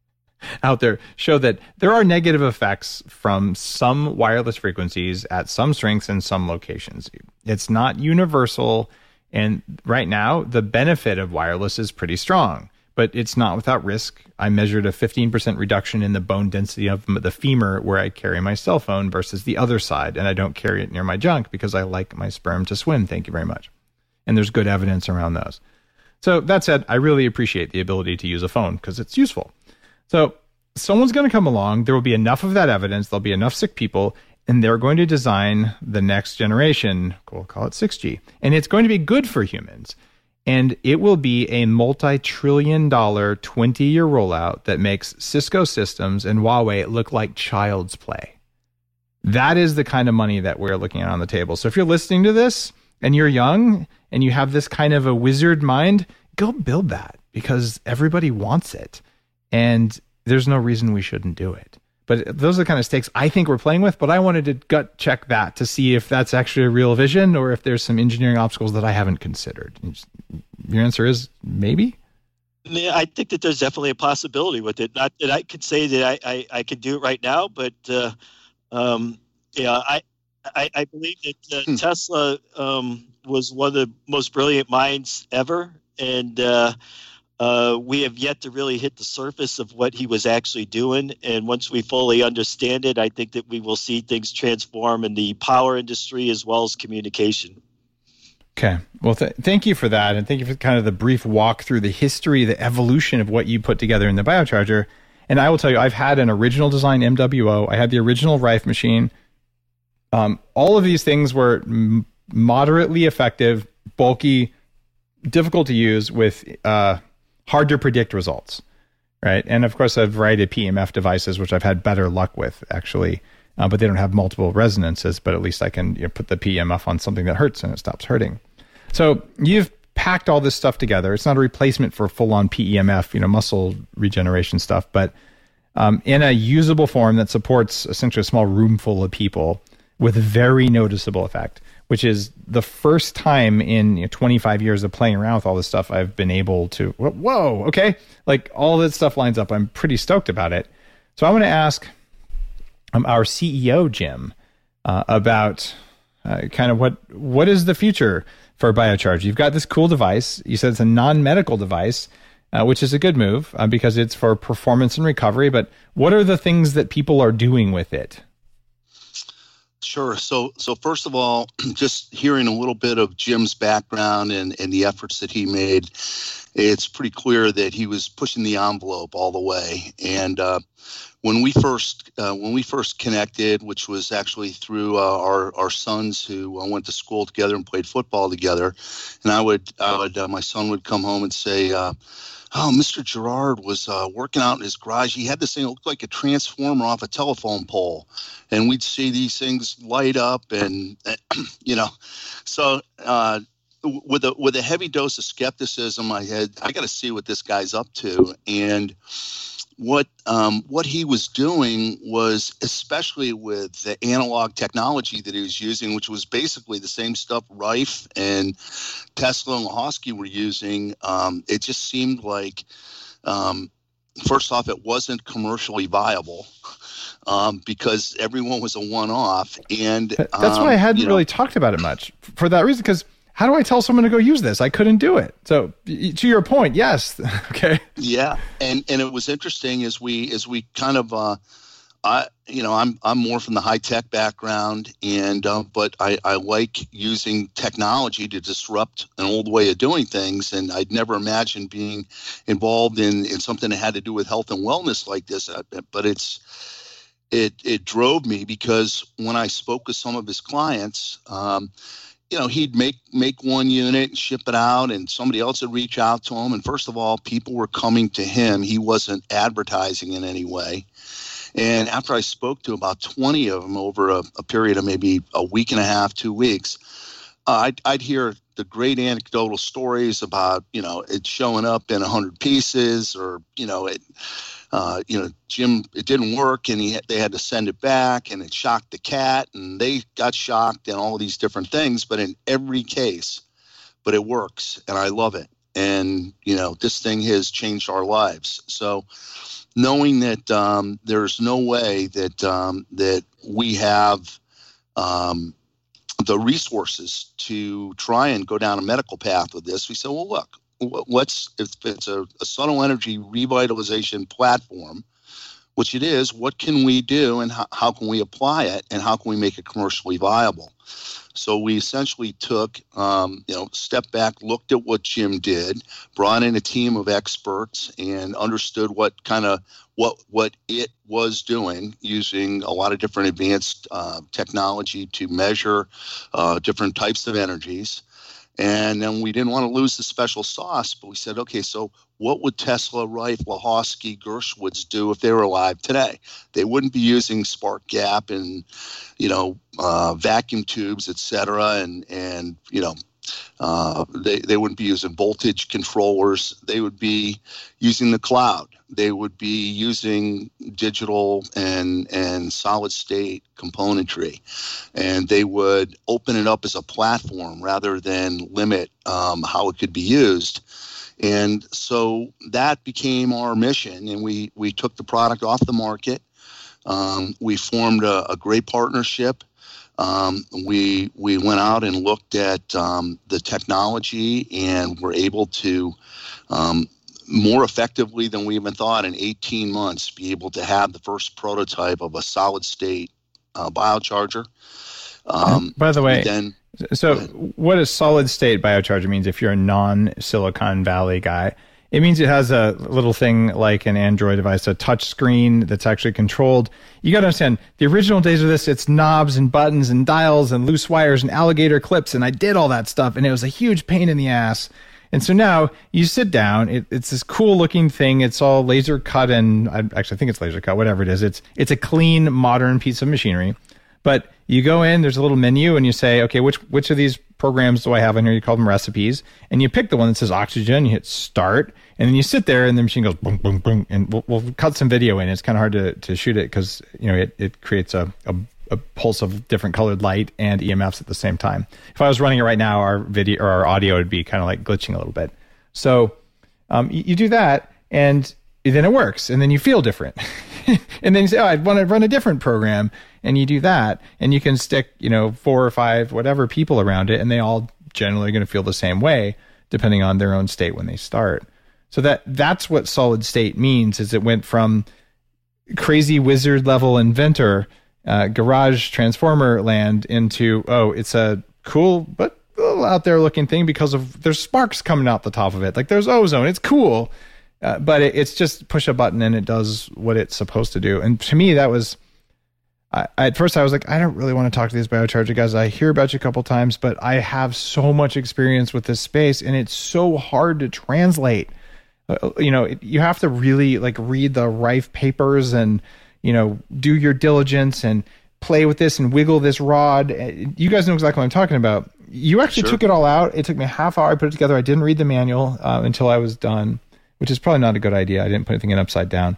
out there show that there are negative effects from some wireless frequencies at some strengths in some locations. It's not universal, and right now the benefit of wireless is pretty strong, but it's not without risk. I measured a fifteen percent reduction in the bone density of the femur where I carry my cell phone versus the other side, and I don't carry it near my junk because I like my sperm to swim. Thank you very much. And there's good evidence around those. So that said, I really appreciate the ability to use a phone because it's useful. So someone's going to come along. There will be enough of that evidence. There'll be enough sick people, and they're going to design the next generation. We'll call it six G. And it's going to be good for humans. And it will be a multi-trillion dollar twenty-year rollout that makes Cisco Systems and Huawei look like child's play. That is the kind of money that we're looking at on the table. So if you're listening to this and you're young and you have this kind of a wizard mind, go build that because everybody wants it. And there's no reason we shouldn't do it. But those are the kind of stakes I think we're playing with. But I wanted to gut check that to see if that's actually a real vision or if there's some engineering obstacles that I haven't considered. Your answer is maybe? Yeah, I think that there's definitely a possibility with it. Not that I could say that I, I, I could do it right now, but uh, um, yeah, I, I I believe that uh, hmm. Tesla um, was one of the most brilliant minds ever, and uh, uh, we have yet to really hit the surface of what he was actually doing. And once we fully understand it, I think that we will see things transform in the power industry as well as communication. Okay. Well, th- thank you for that. And thank you for kind of the brief walk through the history, the evolution of what you put together in the biocharger. And I will tell you, I've had an original design M W O. I had the original Rife machine. Um, all of these things were m- moderately effective, bulky, difficult to use with uh, hard to predict results, right? And of course, I've varied P M F devices, which I've had better luck with, actually. Uh, but they don't have multiple resonances, but at least I can you know, put the P M F on something that hurts and it stops hurting. So you've packed all this stuff together. It's not a replacement for full-on P E M F, you know, muscle regeneration stuff, but um, in a usable form that supports essentially a small room full of people with very noticeable effect, which is the first time in you know, twenty-five years of playing around with all this stuff I've been able to, whoa, okay, like all this stuff lines up. I'm pretty stoked about it. So I want to ask um, our C E O, Jim, uh, about uh, kind of what what is the future for biocharge. You've got this cool device. You said it's a non-medical device, uh, which is a good move uh, because it's for performance and recovery. But what are the things that people are doing with it? Sure. So, so first of all, just hearing a little bit of Jim's background and, and the efforts that he made, it's pretty clear that he was pushing the envelope all the way. And uh, when we first uh, when we first connected, which was actually through uh, our our sons who uh, went to school together and played football together, and I would I would uh, my son would come home and say, uh, "Oh, Mister Gerard was uh, working out in his garage. He had this thing that looked like a transformer off a telephone pole," and we'd see these things light up, and you know, so. Uh, With a with a heavy dose of skepticism, I had I got to see what this guy's up to, and what um, what he was doing was, especially with the analog technology that he was using, which was basically the same stuff Rife and Tesla and Lahosky were using. Um, it just seemed like, um, first off, it wasn't commercially viable. Um, because everyone was a one-off, and that's um, why I hadn't you know, really talked about it much for that reason. Because how do I tell someone to go use this? I couldn't do it. So to your point, yes. Okay. Yeah. And, and it was interesting as we, as we kind of, uh, I, you know, I'm, I'm more from the high tech background, and, uh, but I, I like using technology to disrupt an old way of doing things. And I'd never imagined being involved in, in something that had to do with health and wellness like this. But it's, it, it drove me, because when I spoke with some of his clients, um, you know, he'd make make one unit and ship it out, and somebody else would reach out to him. And first of all, people were coming to him. He wasn't advertising in any way. And after I spoke to about twenty of them over a, a period of maybe a week and a half, two weeks, uh, I'd, I'd hear the great anecdotal stories about, you know, it showing up in a hundred pieces, or, you know, it, Uh, you know, Jim, it didn't work, and he had, they had to send it back, and it shocked the cat, and they got shocked, and all these different things. But in every case, but it works, and I love it. And, you know, this thing has changed our lives. So knowing that um, there's no way that um, that we have um, the resources to try and go down a medical path with this, we said, well, look, let's, if it's a, a subtle energy revitalization platform, which it is, what can we do, and how, how can we apply it, and how can we make it commercially viable? So we essentially took, um, you know, stepped back, looked at what Jim did, brought in a team of experts, and understood what kind of what what it was doing, using a lot of different advanced uh, technology to measure uh, different types of energies. And then we didn't want to lose the special sauce, but we said, okay, so what would Tesla, Rife, Lahosky, Gershwitz do if they were alive today? They wouldn't be using spark gap and, you know, uh, vacuum tubes, et cetera, and, and you know, uh, they, they wouldn't be using voltage controllers. They would be using the cloud. They would be using digital and, and solid state componentry, and they would open it up as a platform rather than limit um, how it could be used. And so that became our mission, and we, we took the product off the market. Um, we formed a, a great partnership. Um, we we went out and looked at um, the technology, and were able to um, more effectively than we even thought in eighteen months be able to have the first prototype of a solid state uh, biocharger. Um, By the way, then, so what a solid state biocharger means, if you're a non-Silicon Valley guy, it means it has a little thing like an Android device, a touch screen that's actually controlled. You got to understand, the original days of this, it's knobs and buttons and dials and loose wires and alligator clips, and I did all that stuff, and it was a huge pain in the ass. And so now you sit down, it, it's this cool looking thing. It's all laser cut, and I actually think it's laser cut, whatever it is. It's it's a clean, modern piece of machinery. But you go in, there's a little menu, and you say, okay, which which of these programs do I have in here? You call them recipes, and you pick the one that says oxygen. You hit start, and then you sit there, and the machine goes boom, boom, boom, and we'll, we'll cut some video in. It's kind of hard to to shoot it because you know it it creates a, a a pulse of different colored light and E M Fs at the same time. If I was running it right now, our video or our audio would be kind of like glitching a little bit. So um, you, you do that, and then it works, and then you feel different. And then you say, oh, I want to run a different program, and you do that, and you can stick, you know, four or five, whatever people around it, and they all generally are going to feel the same way, depending on their own state when they start. So that that's what solid state means, is it went from crazy wizard level inventor, uh, garage transformer land into, oh, it's a cool, but a little out there looking thing because of there's sparks coming out the top of it. Like there's ozone. It's cool. Uh, but it, it's just push a button and it does what it's supposed to do. And to me, that was, I, at first I was like, I don't really want to talk to these biocharger guys. I hear about you a couple times, but I have so much experience with this space and it's so hard to translate. Uh, you know, it, you have to really like read the Rife papers and, you know, do your diligence and play with this and wiggle this rod. You guys know exactly what I'm talking about. You actually Sure. took it all out. It took me a half hour. I put it together. I didn't read the manual uh, until I was done, which is probably not a good idea. I didn't put anything in upside down.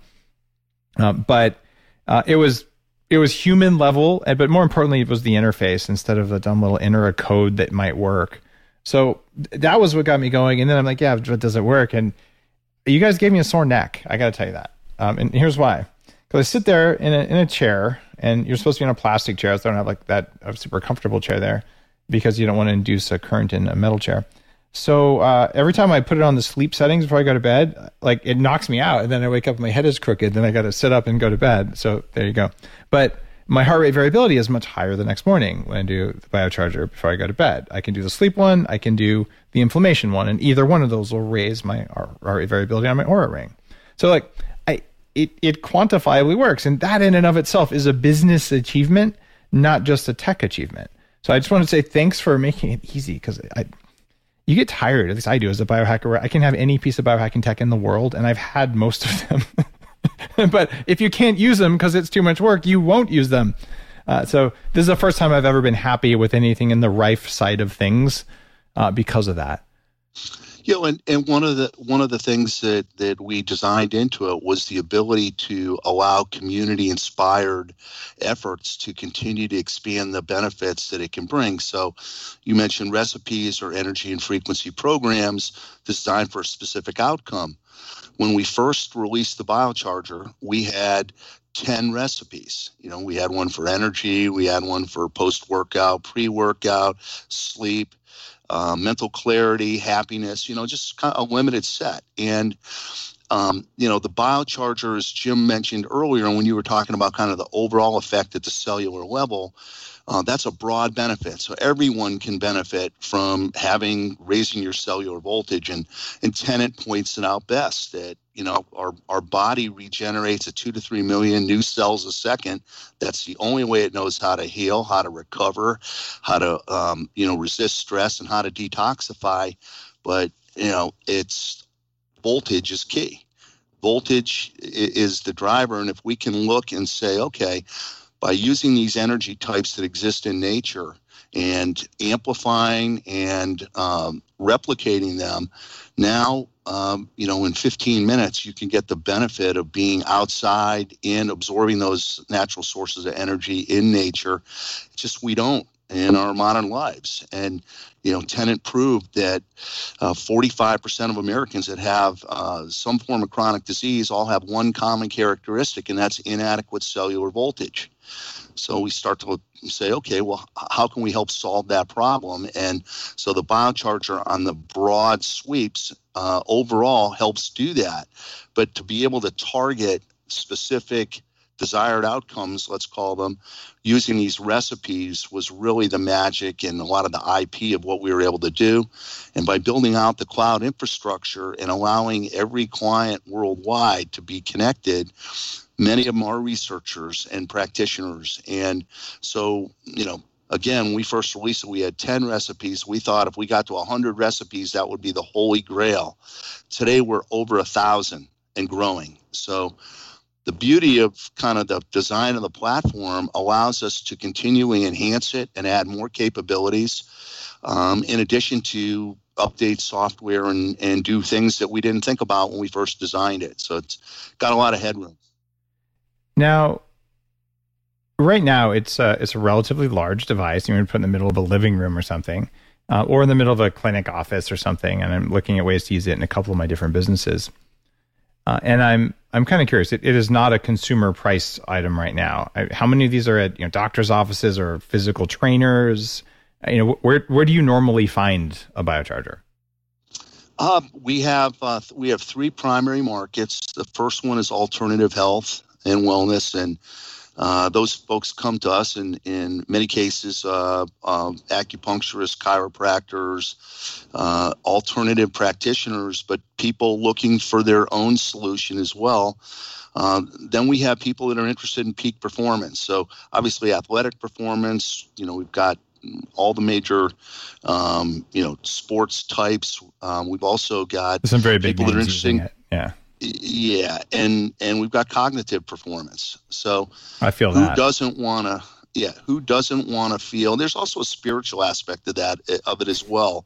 Uh, but uh, it was it was human level, but more importantly, it was the interface instead of the dumb little enter a code that might work. So that was what got me going. And then I'm like, yeah, but does it work? And you guys gave me a sore neck. I got to tell you that. Um, and here's why. Because I sit there in a, in a chair, and you're supposed to be in a plastic chair. So I don't have like that a super comfortable chair there because you don't want to induce a current in a metal chair. So uh, every time I put it on the sleep settings before I go to bed, like it knocks me out. And then I wake up, my head is crooked. Then I got to sit up and go to bed. So there you go. But my heart rate variability is much higher the next morning when I do the biocharger before I go to bed. I can do the sleep one. I can do the inflammation one. And either one of those will raise my heart rate variability on my Oura Ring. So like I, it, it quantifiably works. And that in and of itself is a business achievement, not just a tech achievement. So I just want to say thanks for making it easy because I, you get tired, at least I do as a biohacker, where I can have any piece of biohacking tech in the world, and I've had most of them. But if you can't use them because it's too much work, you won't use them. Uh, so this is the first time I've ever been happy with anything in the Rife side of things uh, because of that. You know, and, and one of the one of the things that, that we designed into it was the ability to allow community-inspired efforts to continue to expand the benefits that it can bring. So you mentioned recipes or energy and frequency programs designed for a specific outcome. When we first released the biocharger, we had ten recipes. You know, we had one for energy, we had one for post-workout, pre-workout, sleep, Uh, mental clarity, happiness, you know, just kind of a limited set. And, um, you know, the biocharger, as Jim mentioned earlier, when you were talking about kind of the overall effect at the cellular level, uh, that's a broad benefit. So everyone can benefit from having, raising your cellular voltage. And, and Tennant points it out best that, you know, our, our body regenerates at two to three million new cells a second. That's the only way it knows how to heal, how to recover, how to, um, you know, resist stress and how to detoxify. But, you know, it's voltage is key. Voltage is the driver. And if we can look and say, okay, by using these energy types that exist in nature and amplifying and um, replicating them, now, um, you know, in fifteen minutes, you can get the benefit of being outside and absorbing those natural sources of energy in nature. It's just we don't in our modern lives. And, you know, Tennant proved that uh, forty-five percent of Americans that have uh, some form of chronic disease all have one common characteristic, and that's inadequate cellular voltage. So we start to say, okay, well, how can we help solve that problem? And so the biocharger on the broad sweeps uh, overall helps do that. But to be able to target specific desired outcomes, let's call them, using these recipes was really the magic and a lot of the I P of what we were able to do. And by building out the cloud infrastructure and allowing every client worldwide to be connected, many of them are researchers and practitioners. And so, you know, again, when we first released it, we had ten recipes. We thought if we got to one hundred recipes, that would be the holy grail. Today, we're over a thousand and growing. So the beauty of kind of the design of the platform allows us to continually enhance it and add more capabilities, um, in addition to update software and, and do things that we didn't think about when we first designed it. So it's got a lot of headroom. Now, right now, it's a, it's a relatively large device. You're going to put in the middle of a living room or something, uh, or in the middle of a clinic office or something. And I'm looking at ways to use it in a couple of my different businesses. Uh, and I'm I'm kind of curious. It, it is not a consumer price item right now. I, how many of these are at you know doctors' offices or physical trainers? You know, where where do you normally find a biocharger? Uh, we have uh, we have three primary markets. The first one is alternative health and wellness, and Uh, those folks come to us in, in many cases, uh, uh, acupuncturists, chiropractors, uh, alternative practitioners, but people looking for their own solution as well. Uh, then we have people that are interested in peak performance. So obviously athletic performance, you know, we've got all the major, um, you know, sports types. Um, we've also got some very big people that are interested. It. Yeah. Yeah. And, and we've got cognitive performance. So I feel who that. doesn't want to, yeah, who doesn't want to feel, there's also a spiritual aspect of that, of it as well.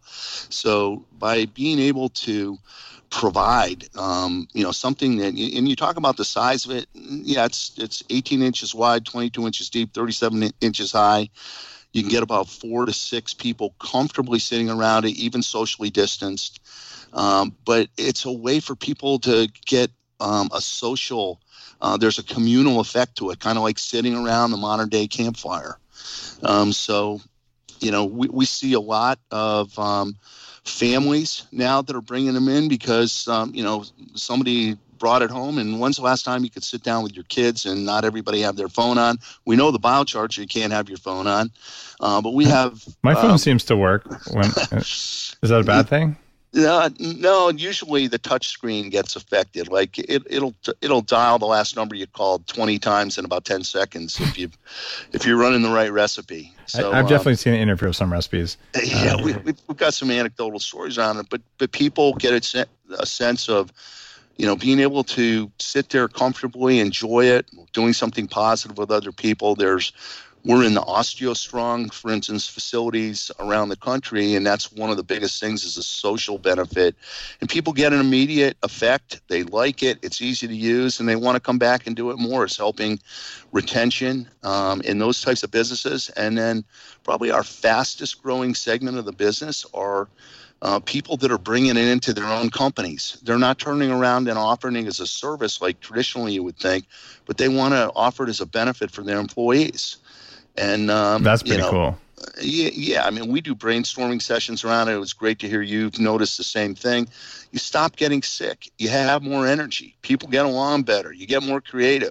So by being able to provide, um, you know, something that, and you talk about the size of it. Yeah, it's it's eighteen inches wide, twenty-two inches deep, thirty-seven inches high. You can get about four to six people comfortably sitting around it, even socially distanced. Um, but it's a way for people to get um, a social, uh, there's a communal effect to it, kind of like sitting around the modern day campfire. Um, so, you know, we, we see a lot of um, families now that are bringing them in because, um, you know, somebody brought it home. And when's the last time you could sit down with your kids and not everybody have their phone on? We know the biocharger, you can't have your phone on, uh, but we have. My phone um, seems to work. When, is that a bad thing? No, no. Usually the touch screen gets affected. Like it, it'll it'll dial the last number you called twenty times in about ten seconds if you if you're running the right recipe. So I, I've definitely um, seen it interfere with some recipes. Yeah, uh, we, we've got some anecdotal stories on it, but but people get a, a sense of, you know, being able to sit there comfortably, enjoy it, doing something positive with other people. There's We're in the OsteoStrong, for instance, facilities around the country, and that's one of the biggest things is a social benefit. And people get an immediate effect. They like it. It's easy to use, and they want to come back and do it more. It's helping retention um, in those types of businesses. And then probably our fastest growing segment of the business are uh, people that are bringing it into their own companies. They're not turning around and offering it as a service like traditionally you would think, but they want to offer it as a benefit for their employees. And um, that's pretty you know, cool. Yeah, yeah. I mean, we do brainstorming sessions around it. It was great to hear you've noticed the same thing. You stop getting sick. You have more energy. People get along better. You get more creative.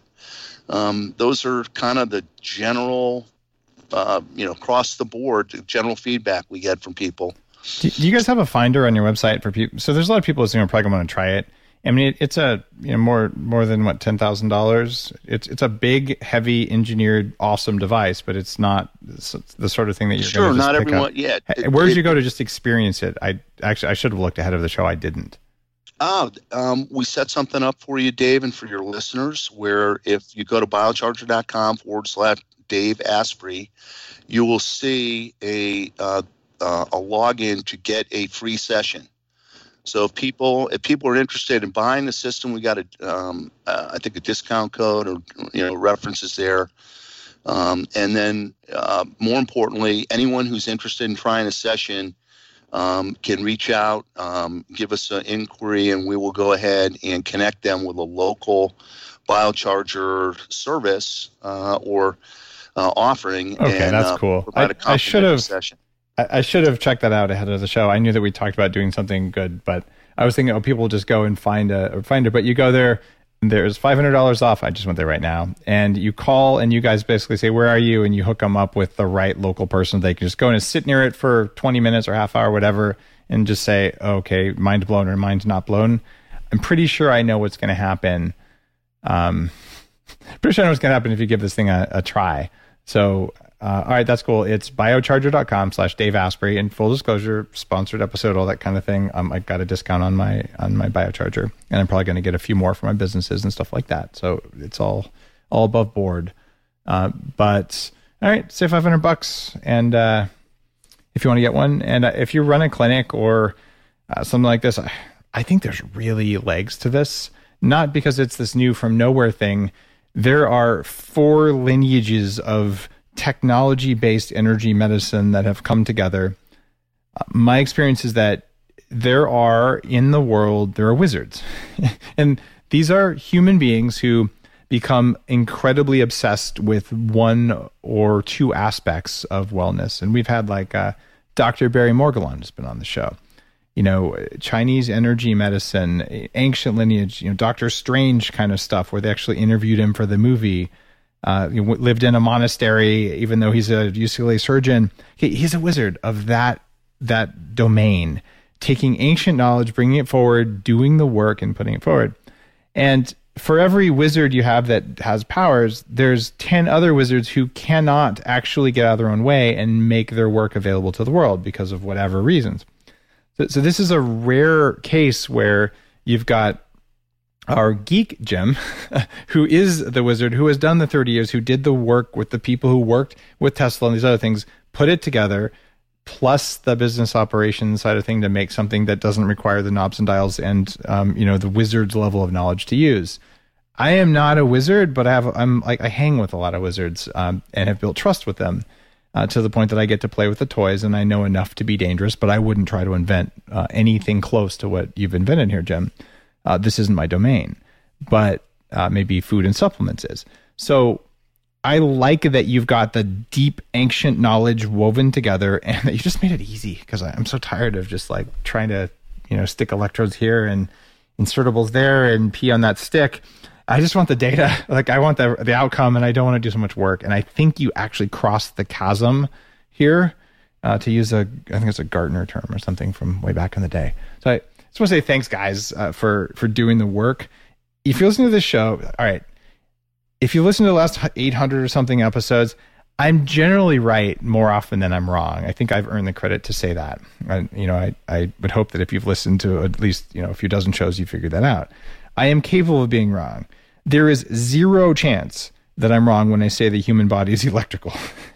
Um, those are kind of the general, uh, you know, across the board, general feedback we get from people. Do, do you guys have a finder on your website for people? So there's a lot of people listening who are probably going to try it. I mean, it, it's a you know more more than what ten thousand dollars. It's it's a big, heavy, engineered, awesome device, but it's not the sort of thing that you're sure going to not pick everyone. Up. Yeah. It, Where did you go to just experience it? I actually I should have looked ahead of the show. I didn't. Oh, um, we set something up for you, Dave, and for your listeners. Where if you go to biocharger.com forward slash Dave Asprey, you will see a uh, uh, a login to get a free session. So if people if people are interested in buying the system, we got a um, uh, I think a discount code or you know references there, um, and then uh, more importantly, anyone who's interested in trying a session um, can reach out, um, give us an inquiry, and we will go ahead and connect them with a local biocharger service uh, or uh, offering. Okay, and, that's uh, cool. I, I should have. Session. I should have checked that out ahead of the show. I knew that we talked about doing something good, but I was thinking, oh, people just go and find a or find it. But you go there, and there's five hundred dollars off. I just went there right now, and you call, and you guys basically say, "Where are you?" And you hook them up with the right local person. They can just go and sit near it for twenty minutes or half hour, whatever, and just say, oh, "Okay, mind blown or mind not blown." I'm pretty sure I know what's going to happen. Um, pretty sure I know what's going to happen if you give this thing a, a try. So. Uh, all right, that's cool. It's biocharger.com slash Dave Asprey. And full disclosure, sponsored episode, all that kind of thing. Um, I got a discount on my on my biocharger, and I'm probably going to get a few more for my businesses and stuff like that. So it's all all above board. Uh, but all right, say five hundred bucks, and uh, if you want to get one, and uh, if you run a clinic or uh, something like this, I, I think there's really legs to this. Not because it's this new from nowhere thing. There are four lineages of technology-based energy medicine that have come together. Uh, my experience is that there are in the world, there are wizards. And these are human beings who become incredibly obsessed with one or two aspects of wellness. And we've had like uh, Doctor Barry Morguelan has been on the show. You know, Chinese energy medicine, ancient lineage, you know, Doctor Strange kind of stuff where they actually interviewed him for the movie. uh, he w- lived in a monastery, even though he's a U C L A surgeon. He, he's a wizard of that that domain, taking ancient knowledge, bringing it forward, doing the work, and putting it forward. And for every wizard you have that has powers, there's ten other wizards who cannot actually get out of their own way and make their work available to the world because of whatever reasons. So, so this is a rare case where you've got our geek Jim, who is the wizard, who has done the thirty years, who did the work with the people who worked with Tesla and these other things, put it together, plus the business operations side of thing to make something that doesn't require the knobs and dials and um, you know, the wizard's level of knowledge to use. I am not a wizard, but I have I'm like I hang with a lot of wizards um, and have built trust with them uh, to the point that I get to play with the toys and I know enough to be dangerous, but I wouldn't try to invent uh, anything close to what you've invented here, Jim. Uh, this isn't my domain, but uh, maybe food and supplements is. So I like that you've got the deep ancient knowledge woven together and that you just made it easy, because I'm so tired of just like trying to, you know, stick electrodes here and insertables there and pee on that stick. I just want the data. Like I want the the outcome, and I don't want to do so much work. And I think you actually crossed the chasm here, uh, to use a, I think it's a Gartner term or something from way back in the day. So I just want to say thanks, guys, uh, for for doing the work. If you listen to this show, all right, if you listen to the last eight hundred or something episodes, I'm generally right more often than I'm wrong. I think I've earned the credit to say that. I, you know, I, I would hope that if you've listened to at least, you know, a few dozen shows, you figured that out. I am capable of being wrong. There is zero chance that I'm wrong when I say the human body is electrical,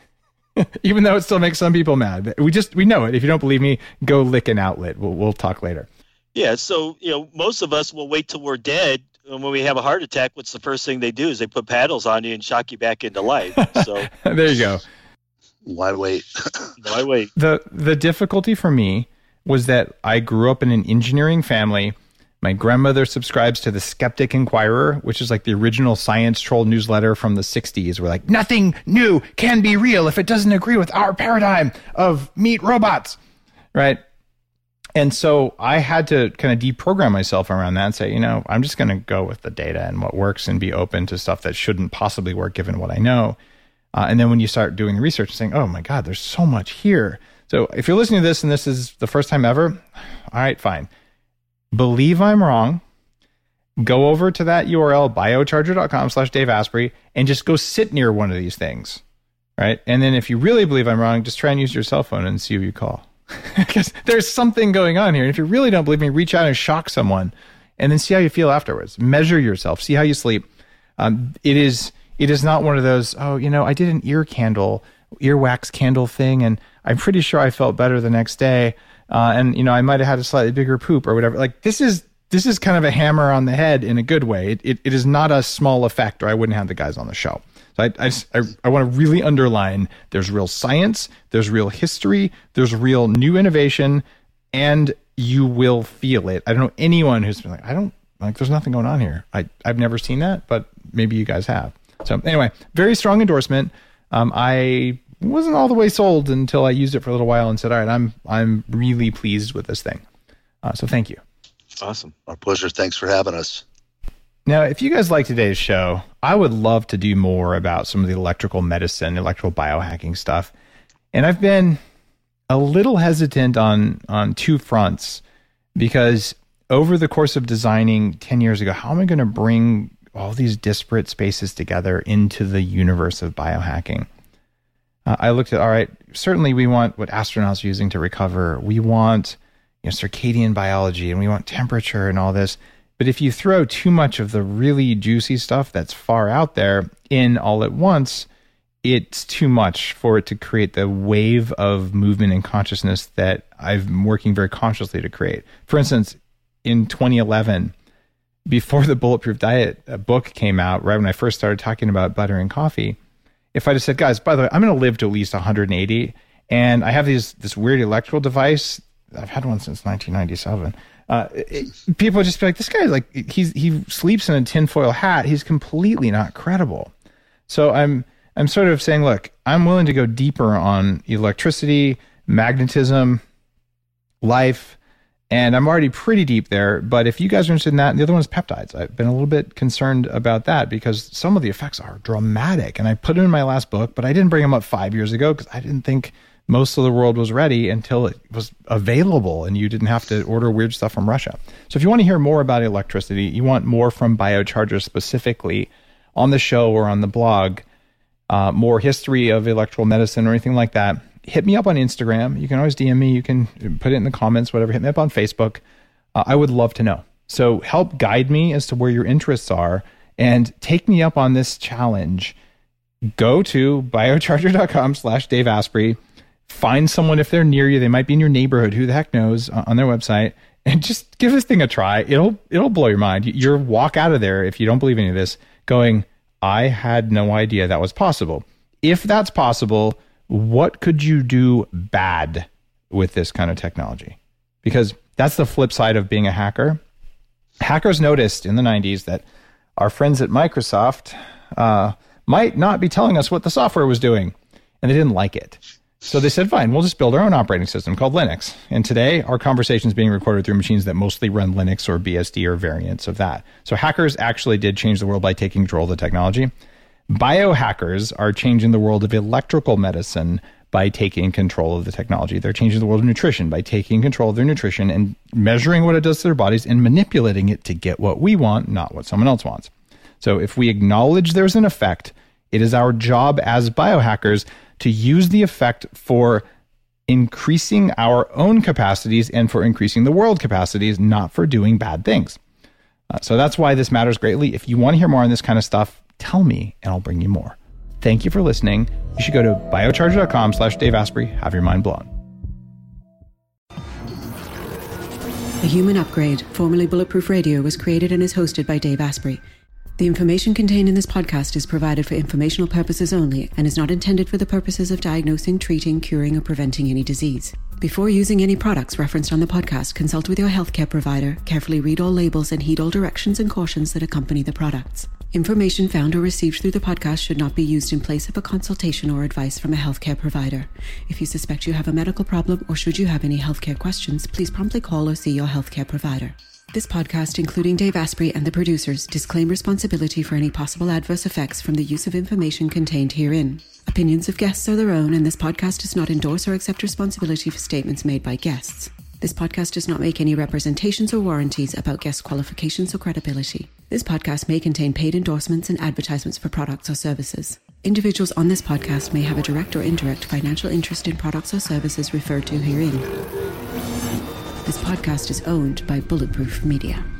even though it still makes some people mad. We just, we know it. If you don't believe me, go lick an outlet. We'll, we'll talk later. Yeah. So, you know, most of us will wait till we're dead. And when we have a heart attack, what's the first thing they do is they put paddles on you and shock you back into life. So there you go. Why wait? Why wait? The, the difficulty for me was that I grew up in an engineering family. My grandmother subscribes to the Skeptic Inquirer, which is like the original science troll newsletter from the sixties. We're like, nothing new can be real if it doesn't agree with our paradigm of meat robots, right? And so I had to kind of deprogram myself around that and say, you know, I'm just going to go with the data and what works and be open to stuff that shouldn't possibly work given what I know. Uh, and then when you start doing the research and saying, oh my God, there's so much here. So if you're listening to this and this is the first time ever, all right, fine. Believe I'm wrong. Go over to that U R L, biocharger.com slash Dave Asprey, and just go sit near one of these things, right? And then if you really believe I'm wrong, just try and use your cell phone and see who you call. Because there's something going on here. And if you really don't believe me, reach out and shock someone and then see how you feel afterwards. Measure yourself. See how you sleep. Um, it is it is not one of those, oh, you know, I did an ear candle, earwax candle thing, and I'm pretty sure I felt better the next day. Uh, and, you know, I might have had a slightly bigger poop or whatever. Like this is this is kind of a hammer on the head in a good way. It it, it is not a small effect, or I wouldn't have the guys on the show. So I, I, I, I want to really underline there's real science, there's real history, there's real new innovation, and you will feel it. I don't know anyone who's been like, I don't, like, there's nothing going on here. I, I've never seen that, but maybe you guys have. So anyway, very strong endorsement. Um, I wasn't all the way sold until I used it for a little while and said, all right, I'm I'm really pleased with this thing. Uh, so thank you. Awesome. Our pleasure. Thanks for having us. Now, if you guys like today's show, I would love to do more about some of the electrical medicine, electrical biohacking stuff. And I've been a little hesitant on, on two fronts, because over the course of designing ten years ago, how am I going to bring all these disparate spaces together into the universe of biohacking? Uh, I looked at, all right, certainly we want what astronauts are using to recover. We want, you know, circadian biology, and we want temperature and all this. But if you throw too much of the really juicy stuff that's far out there in all at once, it's too much for it to create the wave of movement and consciousness that I'm working very consciously to create. For instance, in twenty eleven, before the Bulletproof Diet book came out, right when I first started talking about butter and coffee, if I just said, guys, by the way, I'm going to live to at least one hundred eighty, and I have these this weird electrical device. I've had one since nineteen ninety-seven. Uh, it, people just be like, this guy, like, he's he sleeps in a tinfoil hat. He's completely not credible. So I'm I'm sort of saying, look, I'm willing to go deeper on electricity, magnetism, life, And I'm already pretty deep there, but if you guys are interested in that, and the other one is peptides. I've been a little bit concerned about that because some of the effects are dramatic. And I put it in my last book, but I didn't bring them up five years ago because I didn't think most of the world was ready until it was available and you didn't have to order weird stuff from Russia. So if you want to hear more about electricity, you want more from BioCharger specifically on the show or on the blog, uh, more history of electrical medicine or anything like that, hit me up on Instagram. You can always D M me. You can put it in the comments, whatever. Hit me up on Facebook. Uh, I would love to know. So help guide me as to where your interests are and take me up on this challenge. Go to biocharger.com slash Dave Asprey. Find someone if they're near you. They might be in your neighborhood. Who the heck knows, on their website. And just give this thing a try. It'll it'll blow your mind. You'll walk out of there, if you don't believe any of this, going, I had no idea that was possible. If that's possible, what could you do bad with this kind of technology? Because that's the flip side of being a hacker. Hackers noticed in the nineties that our friends at Microsoft uh, might not be telling us what the software was doing, and they didn't like it. So they said, fine, we'll just build our own operating system called Linux. And today, our conversation is being recorded through machines that mostly run Linux or B S D or variants of that. So hackers actually did change the world by taking control of the technology. Biohackers are changing the world of electrical medicine by taking control of the technology. They're changing the world of nutrition by taking control of their nutrition and measuring what it does to their bodies and manipulating it to get what we want, not what someone else wants. So if we acknowledge there's an effect, it is our job as biohackers to use the effect for increasing our own capacities and for increasing the world capacities, not for doing bad things. Uh, so that's why this matters greatly. If you want to hear more on this kind of stuff, tell me and I'll bring you more. Thank you for listening. You should go to biocharger.com slash Dave Asprey. Have your mind blown. The Human Upgrade, formerly Bulletproof Radio, was created and is hosted by Dave Asprey. The information contained in this podcast is provided for informational purposes only and is not intended for the purposes of diagnosing, treating, curing, or preventing any disease. Before using any products referenced on the podcast, consult with your healthcare provider, carefully read all labels, and heed all directions and cautions that accompany the products. Information found or received through the podcast should not be used in place of a consultation or advice from a healthcare provider. If you suspect you have a medical problem or should you have any healthcare questions, please promptly call or see your healthcare provider. This podcast, including Dave Asprey and the producers, disclaim responsibility for any possible adverse effects from the use of information contained herein. Opinions of guests are their own, and this podcast does not endorse or accept responsibility for statements made by guests. This podcast does not make any representations or warranties about guest qualifications or credibility. This podcast may contain paid endorsements and advertisements for products or services. Individuals on this podcast may have a direct or indirect financial interest in products or services referred to herein. This podcast is owned by Bulletproof Media.